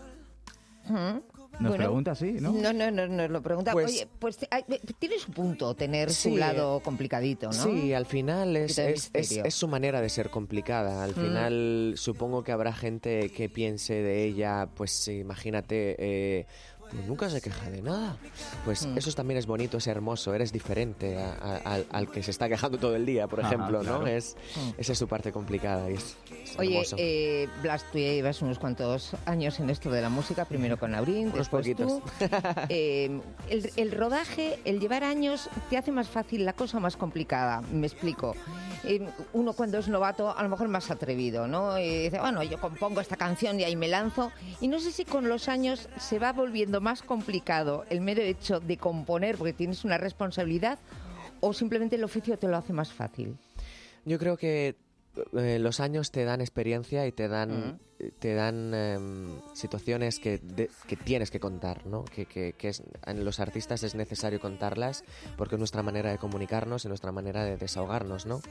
Nos Bueno, pregunta así, ¿no? No, no, no, nos lo pregunta. Pues- Oye, pues hay- tiene su punto tener Sí, su lado complicadito, ¿no? Sí, al final es, Poquito de es, es, misterio. es su manera de ser complicada. Al Mm. final supongo que habrá gente que piense de ella, pues imagínate, eh, pues nunca se queja de nada. Pues Mm. eso también es bonito, es hermoso, eres diferente a- a- al, al que se está quejando todo el día, por Ajá, ejemplo, claro. ¿no? Es, Mm. esa es su parte complicada y es, es Oye, hermoso. eh, Blas, tú ya llevas unos cuantos años en esto de la música, primero con Laurín, Unos después poquitos. tú. Eh, el, el rodaje, el llevar años, ¿te hace más fácil la cosa o más complicada? Me explico. Eh, uno cuando es novato, a lo mejor más atrevido, ¿no? Y dice, bueno, yo compongo esta canción y ahí me lanzo. Y no sé si con los años se va volviendo más complicado el mero hecho de componer, porque tienes una responsabilidad, o simplemente el oficio te lo hace más fácil. Yo creo que eh, los años te dan experiencia y te dan te dan em, situaciones que, de- que tienes que contar, ¿no? Que, que, que es, en los artistas es necesario contarlas porque es nuestra manera de comunicarnos y nuestra manera de desahogarnos, ¿no?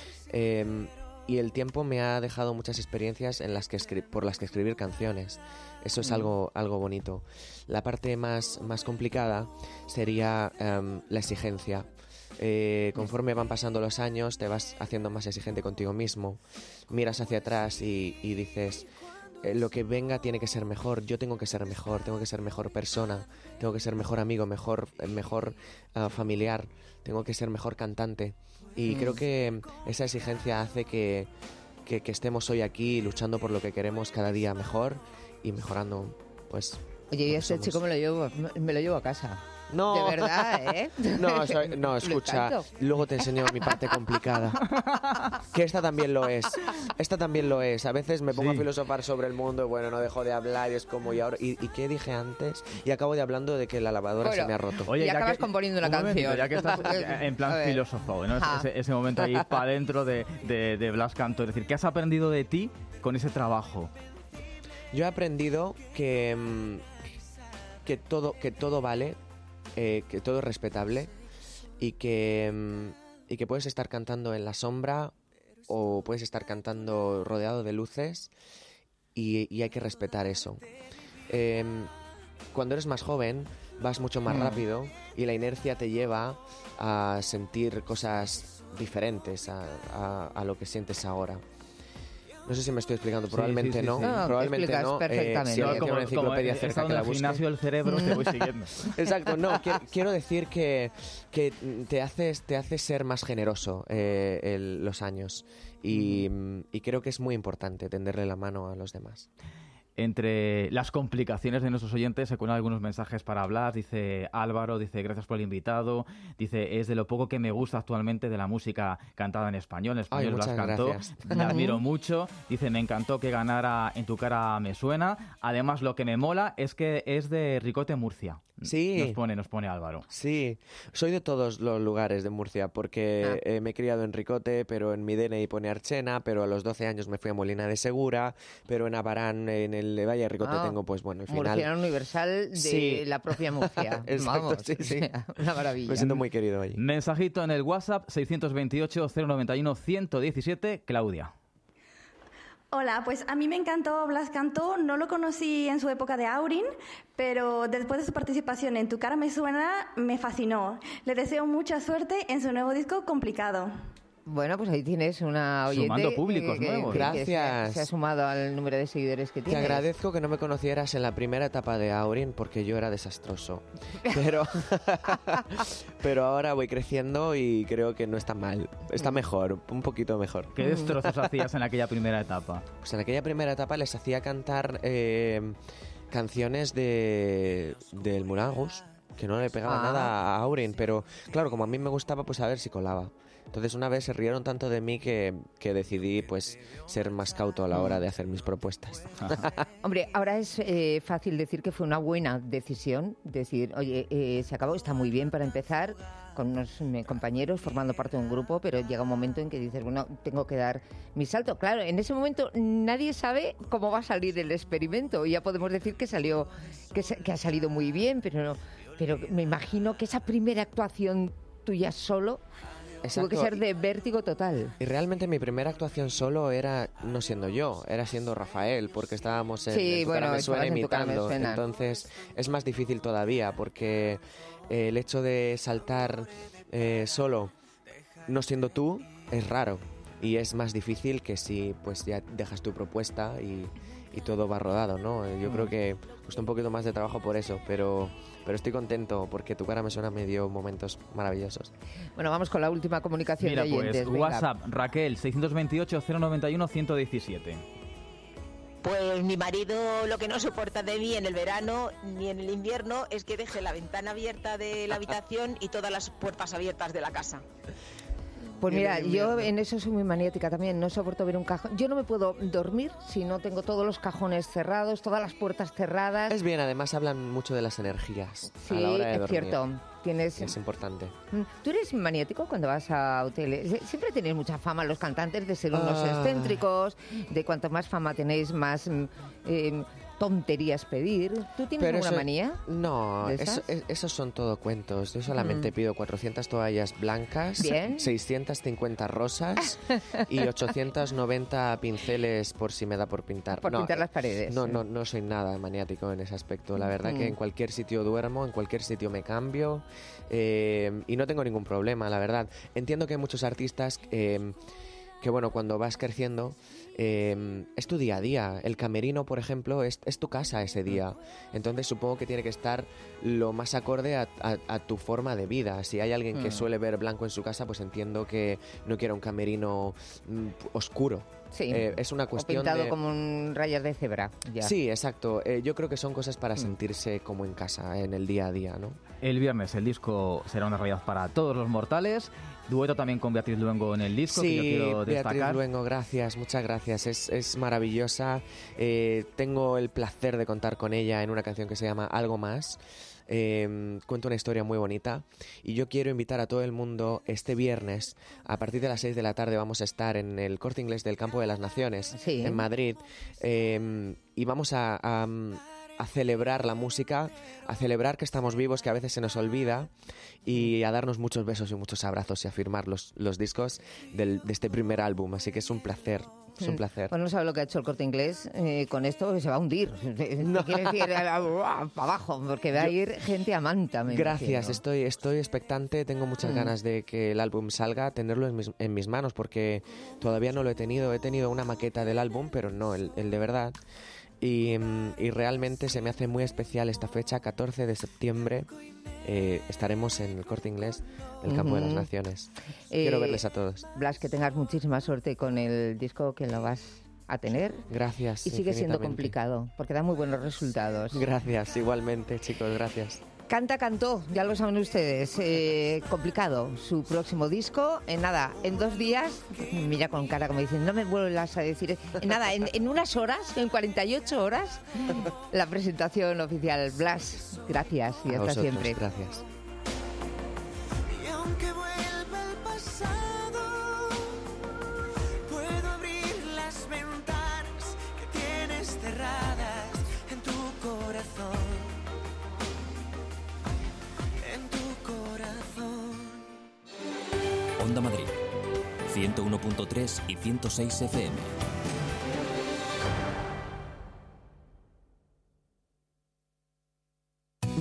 Em, y el tiempo me ha dejado muchas experiencias en las que escri- por las que escribir canciones. Eso es Mm. algo, algo bonito. La parte más, más complicada sería em, la exigencia. Eh, conforme van pasando los años te vas haciendo más exigente contigo mismo, miras hacia atrás y, y dices, eh, lo que venga tiene que ser mejor, yo tengo que ser mejor, tengo que ser mejor persona, tengo que ser mejor amigo, mejor, eh, mejor ah, familiar, tengo que ser mejor cantante. Y Mm. creo que esa exigencia hace que, que, que estemos hoy aquí luchando por lo que queremos cada día mejor y mejorando, pues... Oye, lo yo que este somos. chico me lo llevo, me lo llevo a casa. No. De verdad, ¿eh? No, soy- no, Lo escucha, canto. luego te enseño mi parte complicada. Que esta también lo es. Esta también lo es. A veces me pongo Sí. a filosofar sobre el mundo y bueno, no dejo de hablar y es como, ¿y ahora? ¿Y, y qué dije antes? Y acabo de hablando de que la lavadora Bueno, se me ha roto. y acabas componiendo una un momentito, canción. ya que estás en A plan ver. filósofo, ¿no? Ajá. Ese, ese momento ahí para adentro de, de, de Blas Canto. Es decir, ¿qué has aprendido de ti con ese trabajo? Yo he aprendido que, mm, que, todo, que todo vale, eh, que todo es respetable y que, mm, y que puedes estar cantando en la sombra o puedes estar cantando rodeado de luces y, y hay que respetar eso. Eh, cuando eres más joven vas mucho más Mm. rápido y la inercia te lleva a sentir cosas diferentes a, a- a lo que sientes ahora. No sé si me estoy explicando, Sí, probablemente sí, sí, no. sí. No, Probablemente explicas no. perfectamente. si No, alguien como- tiene una enciclopedia como he cerca estado que en la el busque. gimnasio del cerebro, te voy siguiendo. Exacto, no, quiero, quiero decir que, que te haces te hace ser más generoso eh, el- los años y, y creo que es muy importante tenderle la mano a los demás. Entre las complicaciones de nuestros oyentes se cuelan algunos mensajes para hablar. Dice Álvaro, dice gracias por el invitado. Dice, es de lo poco que me gusta actualmente de la música cantada en español. En español Ay, Blas muchas cantó. gracias. Me admiro mucho. Dice, me encantó que ganara En tu cara me suena. Además, lo que me mola es que es de Ricote, Murcia. Sí. Nos pone, nos pone Álvaro. Sí, soy de todos los lugares de Murcia porque Ah. eh, me he criado en Ricote, pero en mi D N I pone Archena, pero a los doce años me fui a Molina de Segura, pero en Abarán, en el Valle de Ricote Ah, tengo, pues bueno, al final... Murciano universal de Sí. la propia Murcia. Exacto, Vamos, sí, sí. o sea, una maravilla. Me siento muy querido allí. Mensajito en el WhatsApp seiscientos veintiocho, cero noventa y uno, ciento diecisiete, Claudia. Hola, pues a mí me encantó Blas Cantó, no lo conocí en su época de Aurin, pero después de su participación en Tu cara me suena, me fascinó. Le deseo mucha suerte en su nuevo disco Complicado. Bueno, pues ahí tienes una oyente Sumando públicos que, que, nuevos. que, Gracias. Que se, ha, se ha sumado al número de seguidores que Te tienes. agradezco que no me conocieras en la primera etapa de Aurin porque yo era desastroso. Pero, pero ahora voy creciendo y creo que no está mal. Está mejor, un poquito mejor. ¿Qué destrozos hacías en aquella primera etapa? Pues en aquella primera etapa les hacía cantar eh, canciones de del Murangus, que no le pegaba Ah. nada a Aurin, pero claro, como a mí me gustaba, pues a ver si colaba. Entonces una vez se rieron tanto de mí que, que decidí pues ser más cauto a la hora de hacer mis propuestas. Hombre, ahora es eh, fácil decir que fue una buena decisión, decir, oye, eh, se acabó, está muy bien para empezar, con unos eh, compañeros formando parte de un grupo, pero llega un momento en que dices, bueno, tengo que dar mi salto. Claro, en ese momento nadie sabe cómo va a salir el experimento. Ya podemos decir que salió, que, se- que ha salido muy bien, pero no, pero me imagino que esa primera actuación tuya solo tuvo que Exacto. ser de vértigo total. Y realmente mi primera actuación solo era no siendo yo, era siendo Rafael, porque estábamos en, Sí, en Tu bueno, cara me estabas suena en Tu cara me imitando. suena. Entonces es más difícil todavía, porque eh, el hecho de saltar eh, solo, no siendo tú, es raro. Y es más difícil que si pues ya dejas tu propuesta y, y todo va rodado, ¿no? Yo creo que costó un poquito más de trabajo por eso, pero, pero estoy contento porque Tu cara me suena me dio momentos maravillosos. Bueno, vamos con la última comunicación Mira, de oyentes. pues venga. WhatsApp, Raquel, seiscientos veintiocho, cero noventa y uno, ciento diecisiete. Pues mi marido lo que no soporta de mí en el verano ni en el invierno es que deje la ventana abierta de la habitación y todas las puertas abiertas de la casa. Pues Y en mira, el yo invierno. en eso soy muy maniática también, no soporto ver un cajón. Yo no me puedo dormir si no tengo todos los cajones cerrados, todas las puertas cerradas. Es bien, además hablan mucho de las energías Sí, a la hora de es dormir. cierto. Tienes... Es importante. Mm, ¿Tú eres maniático cuando vas a hoteles? Sie- Siempre tenéis mucha fama los cantantes de ser unos Ah. excéntricos, de cuanto más fama tenéis, más mm, eh, tonterías pedir. ¿Tú tienes Pero alguna eso- manía? No, de eso- esas? es- esos son todo cuentos. Yo solamente Mm. pido cuatrocientas toallas blancas, Bien. seiscientas cincuenta rosas y ochocientos noventa pinceles por si me da por pintar. Por No, pintar eh, las paredes. No, no, no soy nada maniático en ese aspecto. La verdad que Mm. en cualquier sitio duermo, en cualquier sitio me cambio eh, y no tengo ningún problema, la verdad. Entiendo que hay muchos artistas eh, que, bueno, cuando vas creciendo eh, es tu día a día. El camerino, por ejemplo, es, es tu casa ese día. Entonces supongo que tiene que estar lo más acorde a, a- a tu forma de vida. Si hay alguien que Mm. suele ver blanco en su casa, pues entiendo que no quiera un camerino mm, oscuro. Sí. Eh, es una O cuestión pintado de... como un rayas de cebra. Ya. Sí, exacto. Eh, yo creo que son cosas Mm. para sentirse como en casa, en el día a día, ¿no? El viernes el disco será una realidad para todos los mortales. Dueto también con Beatriz Luengo en el disco, que yo Sí, quiero Beatriz destacar. Luengo, gracias, muchas gracias. Es, es maravillosa. Eh, tengo el placer de contar con ella en una canción que se llama Algo Más. Eh, cuenta una historia muy bonita y yo quiero invitar a todo el mundo este viernes a partir de las seis de la tarde. Vamos a estar en el Corte Inglés del Campo de las Naciones Sí. en Madrid eh, y vamos a, a, a celebrar la música, a celebrar que estamos vivos, que a veces se nos olvida, y a darnos muchos besos y muchos abrazos y a firmar los, los discos del- de este primer álbum. Así que es un placer, es un Mm. placer. Pues no sabe lo que ha hecho el Corte Inglés eh, con esto, que se va a hundir. No quiere decir para abajo, porque va a ir gente a manta. me Gracias, imagino. estoy, estoy expectante, tengo muchas Mm. ganas de que el álbum salga, tenerlo en mis, en mis manos, porque todavía no lo he tenido. He tenido una maqueta del álbum, pero no el, el de verdad. Y, mm, y realmente se me hace muy especial esta fecha, catorce de septiembre. Eh, estaremos en el Corte Inglés del Campo de las Ujú. Naciones. Eh, Quiero verles a todos. Blas, que tengas muchísima suerte con el disco que lo vas a tener. Gracias. Y sigue siendo infinitamente. complicado, porque da muy buenos resultados. Gracias, igualmente, chicos, gracias. Canta, cantó, ya lo saben ustedes. Eh, complicado, su próximo disco. En nada, en dos días, mira con cara como dicen, no me vuelvas a decir. En nada, en, en unas horas, en cuarenta y ocho horas, la presentación oficial. Blas, gracias y A hasta vosotros, siempre. gracias. Y aunque vuelva el pasado, puedo abrir las ventanas que tienes cerradas en tu corazón. En tu corazón. Onda Madrid, ciento uno punto tres y ciento seis F M.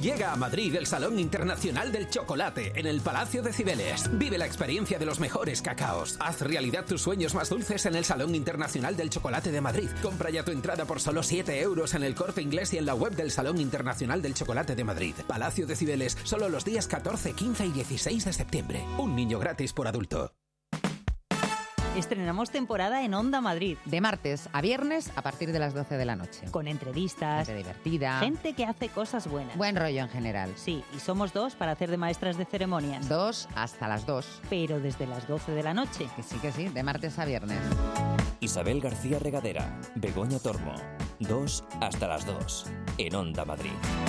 Llega a Madrid el Salón Internacional del Chocolate en el Palacio de Cibeles. Vive la experiencia de los mejores cacaos. Haz realidad tus sueños más dulces en el Salón Internacional del Chocolate de Madrid. Compra ya tu entrada por solo siete euros en el Corte Inglés y en la web del Salón Internacional del Chocolate de Madrid. Palacio de Cibeles, solo los días catorce, quince y dieciséis de septiembre. Un niño gratis por adulto. Estrenamos temporada en Onda Madrid. De martes a viernes a partir de las doce de la noche. Con entrevistas. Gente divertida. Gente que hace cosas buenas. Buen rollo en general. Sí, y somos dos para hacer de maestras de ceremonias. Dos hasta las dos. Pero desde las doce de la noche. Que sí, que sí, de martes a viernes. Isabel García Regadera, Begoña Tormo. Dos hasta las dos. En Onda Madrid.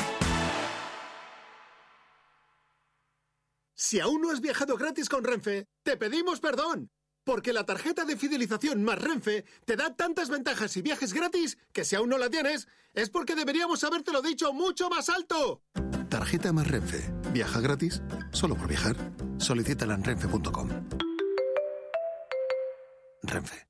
Si aún no has viajado gratis con Renfe, te pedimos perdón. Porque la tarjeta de fidelización más Renfe te da tantas ventajas y viajes gratis que si aún no la tienes, es porque deberíamos habértelo dicho mucho más alto. Tarjeta más Renfe. ¿Viaja gratis? Solo por viajar. Solicítala en renfe punto com. Renfe.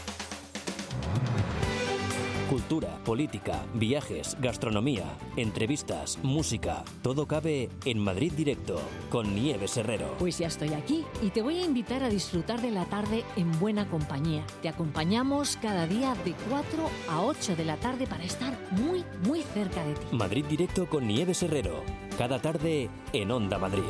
Cultura, política, viajes, gastronomía, entrevistas, música. Todo cabe en Madrid Directo con Nieves Herrero. Pues ya estoy aquí y te voy a invitar a disfrutar de la tarde en buena compañía. Te acompañamos cada día de cuatro a ocho de la tarde para estar muy, muy cerca de ti. Madrid Directo con Nieves Herrero. Cada tarde en Onda Madrid.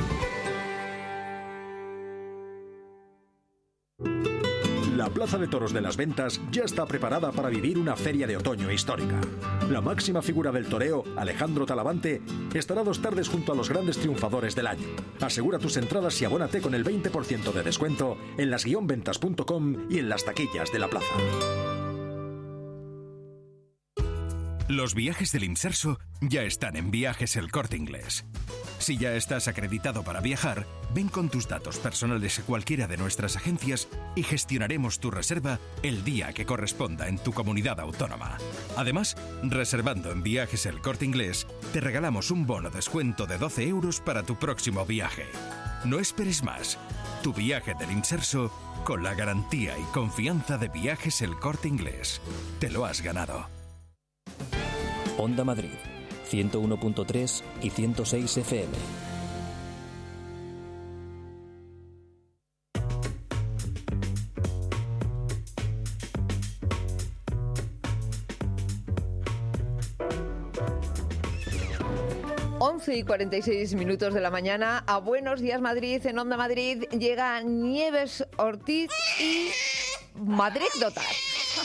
La Plaza de Toros de las Ventas ya está preparada para vivir una feria de otoño histórica. La máxima figura del toreo, Alejandro Talavante, estará dos tardes junto a los grandes triunfadores del año. Asegura tus entradas y abónate con el veinte por ciento de descuento en las guion ventas punto com y en las taquillas de la plaza. Los viajes del Imserso ya están en Viajes El Corte Inglés. Si ya estás acreditado para viajar, ven con tus datos personales a cualquiera de nuestras agencias y gestionaremos tu reserva el día que corresponda en tu comunidad autónoma. Además, reservando en Viajes El Corte Inglés, te regalamos un bono descuento de doce euros para tu próximo viaje. No esperes más. Tu viaje del Imserso con la garantía y confianza de Viajes El Corte Inglés. Te lo has ganado. Onda Madrid, ciento uno punto tres y ciento seis F M. once y cuarenta y seis minutos de la mañana. A Buenos Días Madrid, en Onda Madrid, llega Nieves Ortiz y Madriddotas.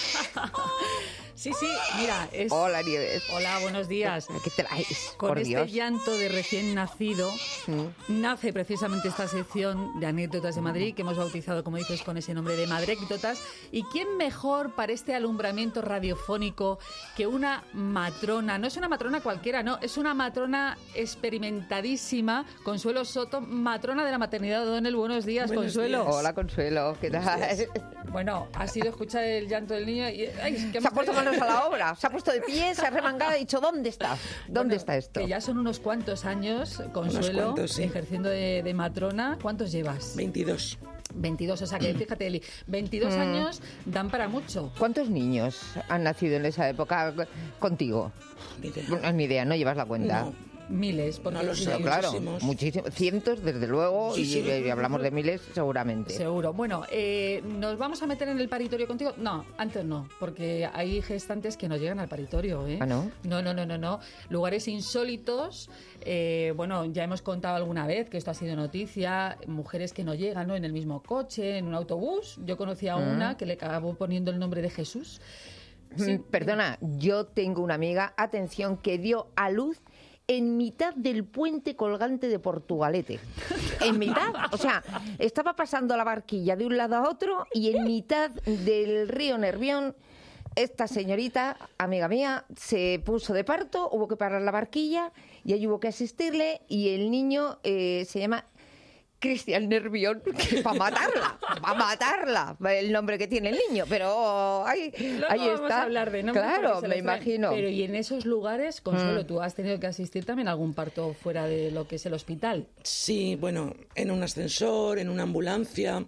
Sí, sí, mira, es... Hola, Nieves. Hola, buenos días. ¿Qué traes? Con Por este Dios. llanto de recién nacido Mm. nace precisamente esta sección de anécdotas de Madrid que hemos bautizado, como dices, con ese nombre de Madriddotas. ¿Y quién mejor para este alumbramiento radiofónico que una matrona? No es una matrona cualquiera, no, es una matrona experimentadísima, Consuelo Soto, matrona de la maternidad de O'Donnell. Buenos días, Buenos Consuelo. días. Hola, Consuelo, ¿qué tal? Bueno, ha sido escuchar el llanto del niño y... Ay, que Se ha puesto manos a la obra, se ha puesto de pie, se ha remangado y ha dicho, ¿dónde está? ¿Dónde Bueno, está esto? Que ya son unos cuantos años, Consuelo, cuantos, sí. ejerciendo de, de matrona. ¿Cuántos llevas? veintidós. veintidós, o sea que fíjate, Eli, veintidós Mm. años dan para mucho. ¿Cuántos niños han nacido en esa época contigo? Ni idea. No, ni idea, no llevas la cuenta. No. Miles, porque No lo sé, No, claro, muchísimos. muchísimos, cientos desde luego, Sí, y sí. eh, hablamos de miles seguramente. Seguro. Bueno, eh, ¿nos vamos a meter en el paritorio contigo? No, antes no, porque hay gestantes que no llegan al paritorio, ¿eh? ¿Ah, no? No, no, no, no, no. Lugares insólitos, eh, bueno, ya hemos contado alguna vez que esto ha sido noticia, mujeres que no llegan, ¿no? En el mismo coche, en un autobús. Yo conocí a una Mm. que le acabó poniendo el nombre de Jesús. Sí. Mm, Perdona, yo tengo una amiga, atención, que dio a luz en mitad del puente colgante de Portugalete. En mitad, o sea, estaba pasando la barquilla de un lado a otro y en mitad del río Nervión, esta señorita, amiga mía, se puso de parto, hubo que parar la barquilla y ahí hubo que asistirle y el niño eh, se llama Cristian Nervión, que para matarla, para matarla, el nombre que tiene el niño, pero ahí, Luego ahí vamos está. a hablar de nombres claro, porque se me los traen. imagino. Pero y en esos lugares, Consuelo, Mm. ¿tú has tenido que asistir también a algún parto fuera de lo que es el hospital? Sí, bueno, en un ascensor, en una ambulancia.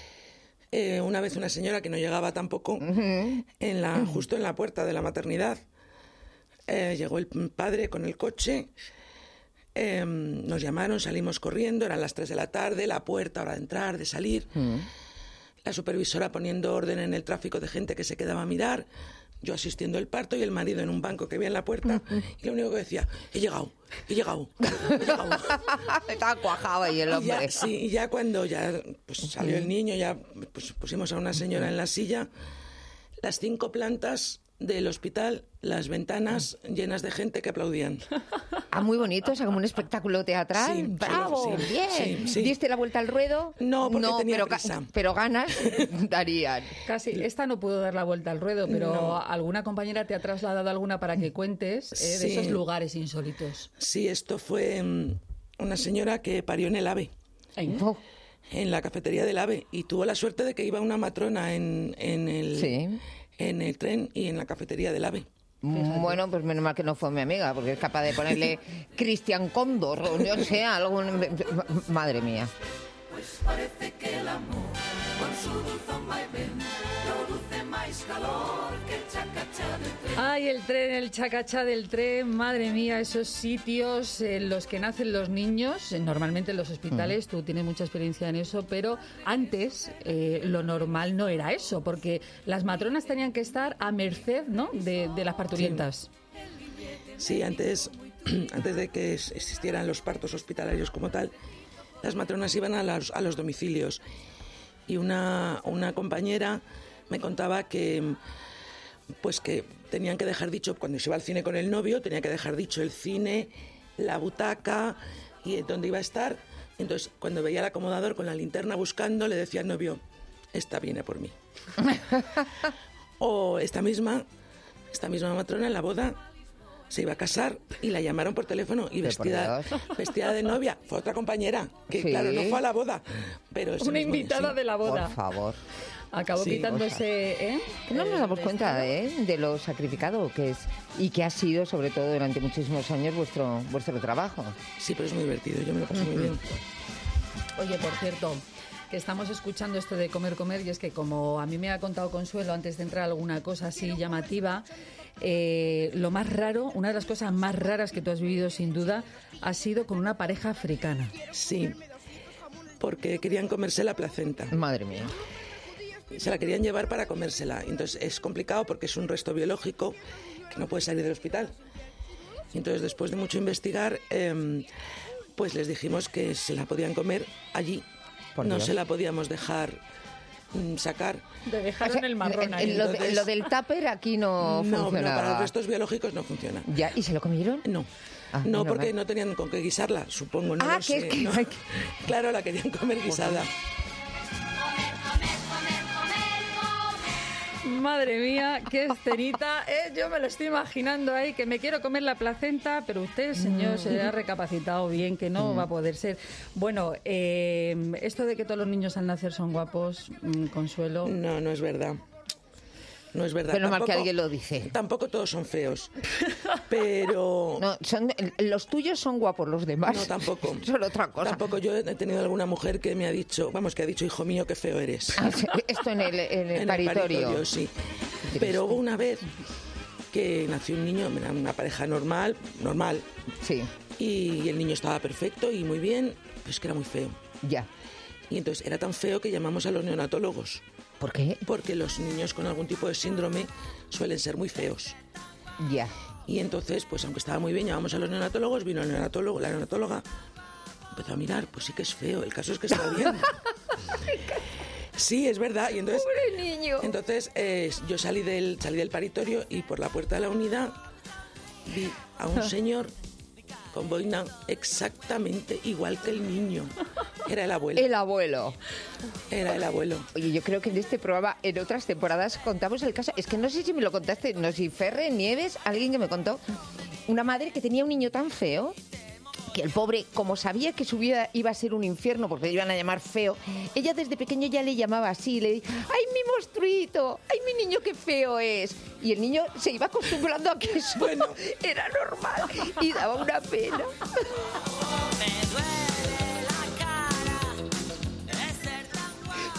Eh, una vez una señora que no llegaba tampoco, en la, justo en la puerta de la maternidad, eh, llegó el padre con el coche eh, nos llamaron, salimos corriendo, eran las tres de la tarde, la puerta, hora de entrar, de salir. Mm. La supervisora poniendo orden en el tráfico de gente que se quedaba a mirar, yo asistiendo al parto y el marido en un banco que había en la puerta, y lo único que decía, he llegado, he llegado, he llegado. Estaba cuajado ahí el hombre. Y ya, sí, y ya cuando ya pues, salió el niño, ya pues, pusimos a una señora en la silla, las cinco plantas del hospital, las ventanas llenas de gente que aplaudían. Ah, muy bonito, o sea, como un espectáculo teatral. Sí, ¡bravo! sí, ¡Bien! sí, sí. ¿Diste la vuelta al ruedo? No, porque no, tenía pero, prisa. pero ganas darían. Casi, esta no pudo dar la vuelta al ruedo, pero No. alguna compañera te ha trasladado alguna para que cuentes eh, de Sí. esos lugares insólitos. Sí, esto fue mm, una señora que parió en el AVE. Ay. Oh. En la cafetería del AVE, y tuvo la suerte de que iba una matrona en, en, el, Sí. en el tren y en la cafetería del AVE. Fíjate. Bueno, pues menos mal que no fue mi amiga, porque es capaz de ponerle Cristian Cóndor, o no sé, algún... Madre mía. Pues parece que el amor, con su dulzón vaivén, produce más calor que el chacachá del tren. Ay, el tren, el chacachá del tren, madre mía, esos sitios en los que nacen los niños, eh, normalmente en los hospitales, mm. tú tienes mucha experiencia en eso, pero antes eh, lo normal no era eso, porque las matronas tenían que estar a merced, ¿no?, de, de las parturientas. Sí, sí antes, antes de que existieran los partos hospitalarios como tal, las matronas iban a los, a los domicilios, y una, una compañera me contaba que pues que tenían que dejar dicho, cuando se iba al cine con el novio, tenía que dejar dicho el cine, la butaca y dónde iba a estar. Entonces, cuando veía el acomodador con la linterna buscando, le decía al novio, esta viene por mí. O esta misma, esta misma matrona en la boda se iba a casar y la llamaron por teléfono y vestida, vestida de novia. Fue otra compañera, que ¿Sí? claro, no fue a la boda, pero ese una mismo invitada día, sí. de la boda. Por favor. Acabó Sí, quitándose, ¿eh? Que no nos damos cuenta ¿eh? de lo sacrificado que es y que ha sido, sobre todo durante muchísimos años, vuestro vuestro trabajo. Sí, pero es muy divertido, yo me lo paso muy bien. Oye, por cierto, que estamos escuchando esto de comer, comer, y es que como a mí me ha contado Consuelo antes de entrar alguna cosa así llamativa, eh, lo más raro, una de las cosas más raras que tú has vivido sin duda, ha sido con una pareja africana. Sí, porque querían comerse la placenta. Madre mía. Se la querían llevar para comérsela. Entonces es complicado porque es un resto biológico que no puede salir del hospital. Entonces, después de mucho investigar, eh, pues les dijimos que se la podían comer allí. Por no Dios. se la podíamos dejar mm, sacar. Te dejaron O sea, el marrón eh, ahí. Lo, de- Entonces- lo del tupper aquí no, No, no, funcionaba. para los restos biológicos no funciona. Ya, ¿y se lo comieron? No. Ah, no, menos porque mal. no tenían con qué guisarla, supongo. No Ah, lo que sé, es que- no. Claro, la querían comer guisada. Madre mía, qué escenita. Eh, yo me lo estoy imaginando ahí, que me quiero comer la placenta, pero usted, señor, se ha recapacitado bien, que no va a poder ser. Bueno, eh, esto de que todos los niños al nacer son guapos, mm, Consuelo. No, no es verdad. No es verdad. Menos mal que Tampoco- alguien lo dice. Tampoco todos son feos. Pero... No, son, los tuyos son guapos, los demás. No, tampoco. Son otra cosa. Tampoco. Yo he tenido alguna mujer que me ha dicho, vamos, que ha dicho, hijo mío, qué feo eres. Ah, sí, esto en el, en el En paritorio. sí. Pero hubo una vez que nació un niño, era una pareja normal, normal. Sí. Y el niño estaba perfecto y muy bien, pero es que era muy feo. Ya. Y entonces era tan feo que llamamos a los neonatólogos. ¿Por qué? Porque los niños con algún tipo de síndrome suelen ser muy feos. Ya. Y entonces, pues aunque estaba muy bien, llamamos a los neonatólogos, vino el neonatólogo, la neonatóloga empezó a mirar, pues sí que es feo, el caso es que está bien. Sí, es verdad. Y entonces, ¡Pobre niño! Entonces eh, yo salí del, salí del paritorio y por la puerta de la unidad vi a un señor con boina exactamente igual que el niño. Era el abuelo. El abuelo. Era el abuelo. Oye, yo creo que en este programa, en otras temporadas, contamos el caso. Es que no sé si me lo contaste, no sé si Ferre, Nieves, alguien que me contó. Una madre que tenía un niño tan feo que el pobre, como sabía que su vida iba a ser un infierno porque le iban a llamar feo, ella desde pequeño ya le llamaba así, le decía, ¡ay, mi monstruito! ¡Ay, mi niño, qué feo es! Y el niño se iba acostumbrando a que eso bueno. era normal y daba una pena.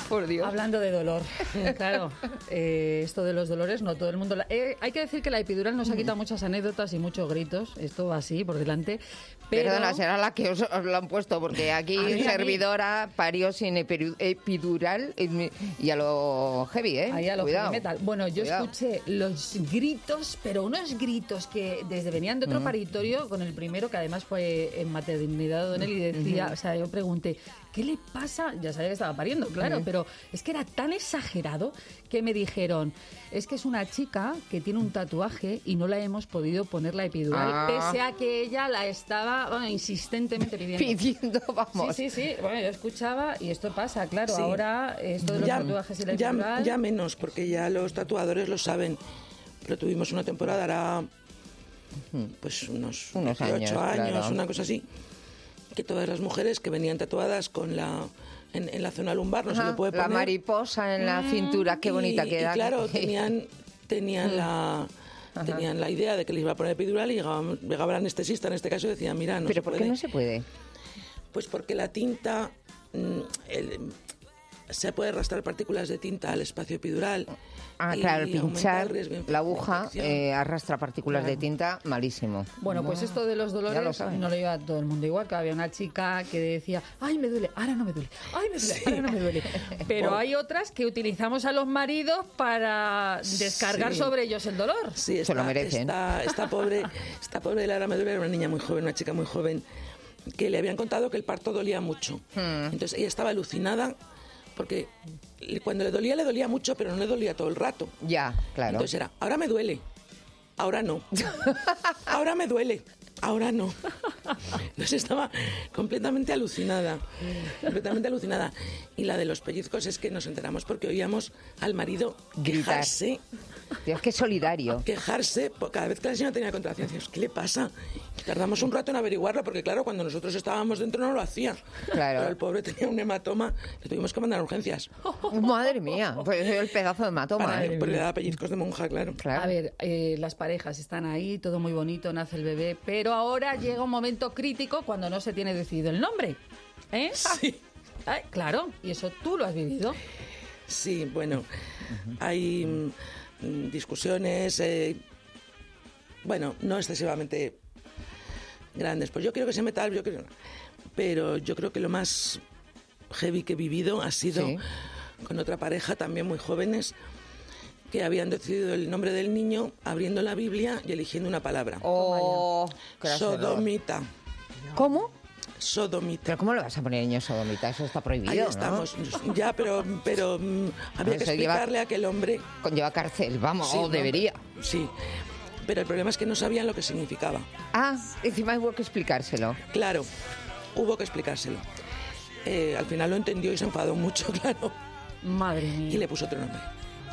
Por Dios. Hablando de dolor, claro, eh, esto de los dolores, no todo el mundo... La, eh, hay que decir que la epidural nos ha quitado muchas anécdotas y muchos gritos, esto va así, por delante, pero... Perdona, será la que os, os lo han puesto, porque aquí mí, servidora parió sin epiru- epidural y a lo heavy, ¿eh? Ahí a lo Cuidado. heavy metal. Bueno, yo Cuidado. escuché los gritos, pero unos gritos que desde venían de otro Mm. paritorio, con el primero, que además fue en maternidad de Donel, y decía, Ujú. o sea, yo pregunté, ¿qué le pasa? Ya sabía que estaba pariendo, claro, Ujú. pero es que era tan exagerado que me dijeron, es que es una chica que tiene un tatuaje y no la hemos podido poner la epidural, Ah. pese a que ella la estaba bueno, insistentemente pidiendo. Pidiendo, vamos. Sí, sí, sí. Bueno, yo escuchaba y esto pasa, claro, Sí. ahora esto de los ya, tatuajes y la ya, epidural... ya menos, porque ya los tatuadores lo saben. Pero tuvimos una temporada, era pues unos, Unos dieciocho años, años, claro. una cosa así, que todas las mujeres que venían tatuadas con la en, en la zona lumbar, no se Ajá, le puede la poner. mariposa en la cintura, qué bonita y, queda. Y claro, tenían, tenían la... Ajá. Tenían la idea de que les iba a poner epidural y llegaba, llegaba el anestesista en este caso y decía, mira, no ¿Pero se por puede. qué no se puede? Pues porque la tinta, mm, el- se puede arrastrar partículas de tinta al espacio epidural. Ah, y claro, aumenta pinchar el riesgo de la aguja infección. eh, arrastra partículas Claro. de tinta, malísimo. Bueno, pues esto de los Ya lo dolores saben. no lo lleva todo el mundo igual, que había una chica que decía, ay, me duele, ahora no me duele, ay, me duele, ahora no me duele. Pero Por- hay otras que utilizamos a los maridos para descargar Sí. sobre ellos el dolor. Sí, esta, Esta, esta pobre, esta pobre Lara Medula era una niña muy joven, una chica muy joven, que le habían contado que el parto dolía mucho. Hmm. Entonces ella estaba alucinada porque cuando le dolía, le dolía mucho, pero no le dolía todo el rato. Ya, claro. Entonces era, ahora me duele, ahora no. Ahora me duele, ahora no. Entonces estaba completamente alucinada, completamente alucinada. Y la de los pellizcos es que nos enteramos porque oíamos al marido Gritar. quejarse. Dios, qué solidario. Quejarse, po- cada vez que la señora tenía contracción, decíamos, ¿qué le pasa? Tardamos un rato en averiguarlo, porque claro, cuando nosotros estábamos dentro no lo hacía. Claro. Pero el pobre tenía un hematoma, le tuvimos que mandar a urgencias. Madre mía, pues el pedazo de hematoma. Para- ¿eh? porque le daba pellizcos de monja, claro. A ver, eh, las parejas están ahí, todo muy bonito, nace el bebé, pero ahora llega un momento crítico cuando no se tiene decidido el nombre. ¿Eh? Sí. Ay, claro, y eso tú lo has vivido. Sí, bueno, hay mm, discusiones, eh, bueno, no excesivamente grandes. Pues yo quiero que se meta, yo creo, pero yo creo que lo más heavy que he vivido ha sido Sí. con otra pareja también muy jóvenes que habían decidido el nombre del niño abriendo la Biblia y eligiendo una palabra. Oh, qué horror. Sodomita. ¿Cómo? Sodomita. ¿Pero cómo le vas a poner niño sodomita? Eso está prohibido, Ahí ¿no? estamos. Ya, pero, pero mm, había que Eso lleva- explicarle a aquel hombre. Conlleva cárcel, vamos, Sí, o no, debería. Sí. Pero el problema es que no sabían lo que significaba. Ah, encima hubo que explicárselo. Claro, hubo que explicárselo. Eh, al final lo entendió y se enfadó mucho, claro. Madre mía. Y le puso otro nombre.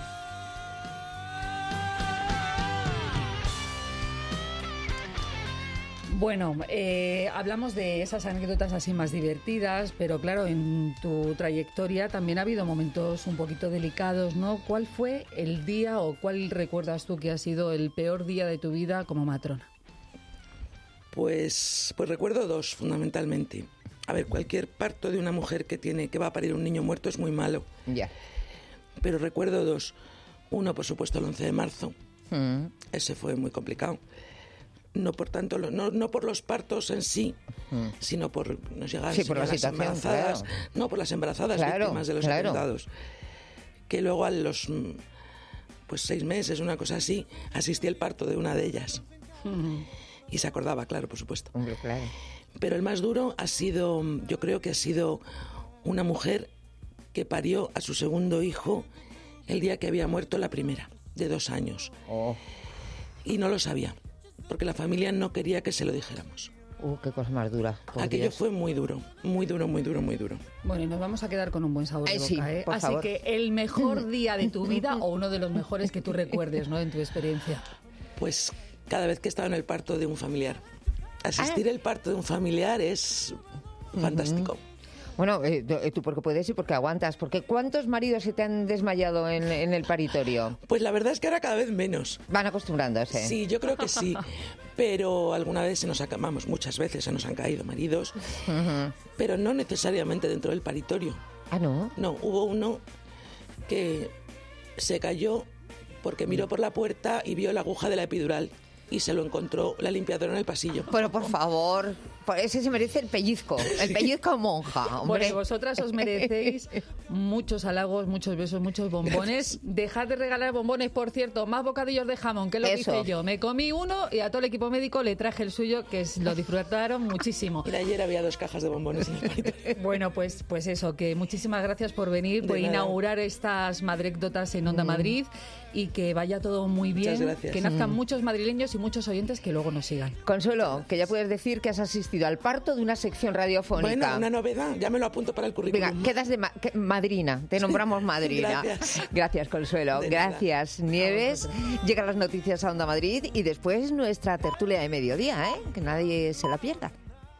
Bueno, eh, hablamos de esas anécdotas así más divertidas, pero claro, en tu trayectoria también ha habido momentos un poquito delicados, ¿no? ¿Cuál fue el día o cuál recuerdas tú que ha sido el peor día de tu vida como matrona? Pues, pues recuerdo dos, fundamentalmente. A ver, cualquier parto de una mujer que tiene que va a parir un niño muerto es muy malo. Ya. Pero recuerdo dos. Uno, por supuesto, el once de marzo. Mm. Ese fue muy complicado. No por tanto, lo- no, no por los partos en sí, Mm. sino por nos llegaban Sí, por la señoras situación, embarazadas, claro. no por las embarazadas Claro, víctimas de los claro. atentados, que luego a los mm, pues seis meses, una cosa así, asistí al parto de una de ellas y se acordaba, claro, por supuesto. Hombre, claro. Pero el más duro ha sido, yo creo que ha sido una mujer que parió a su segundo hijo el día que había muerto la primera, de dos años. Oh. Y no lo sabía, porque la familia no quería que se lo dijéramos. Uh, qué cosa más dura. por Aquello Dios. fue muy duro, muy duro, muy duro, muy duro. Bueno, y nos vamos a quedar con un buen sabor de Ay, boca, sí, ¿eh? por Así favor. que el mejor día de tu vida o uno de los mejores que tú recuerdes, ¿no? En tu experiencia. Pues cada vez que estaba en el parto de un familiar. Asistir Ah. al parto de un familiar es fantástico. Bueno, eh, tú- eh, tú porque puedes y porque aguantas. Porque ¿cuántos maridos se te han desmayado en, en el paritorio? Pues la verdad es que ahora cada vez menos. Van acostumbrándose. Sí, yo creo que sí. Pero alguna vez se nos ha, vamos, muchas veces se nos han caído maridos, Ujú. pero no necesariamente dentro del paritorio. Ah, ¿no? No, hubo uno que se cayó porque miró por la puerta y vio la aguja de la epidural y se lo encontró la limpiadora en el pasillo. Pero por favor, ese se merece el pellizco, el pellizco monja, hombre. Bueno, y vosotras os merecéis muchos halagos, muchos besos, muchos bombones. Dejad de regalar bombones, por cierto, más bocadillos de jamón, que es lo que Eso. hice yo. Me comí uno y a todo el equipo médico le traje el suyo, que es- lo disfrutaron muchísimo. Mira, ayer había dos cajas de bombones en el palito. Bueno, pues, pues eso, que muchísimas gracias por venir, De por nada. inaugurar estas Madrecdotas en Onda Madrid y que vaya todo muy bien, Muchas gracias. que nazcan Mm. muchos madrileños y muchos oyentes que luego nos sigan. Consuelo, que ya puedes decir que has asistido al parto de una sección radiofónica. Bueno, una novedad, ya me lo apunto para el currículum. Venga, quedas de ma- que- madrina, te nombramos madrina. Gracias. Gracias, Consuelo. De nada. Gracias, Nieves. Llegan las noticias a Onda Madrid y después nuestra tertulia de mediodía, ¿eh? Que nadie se la pierda.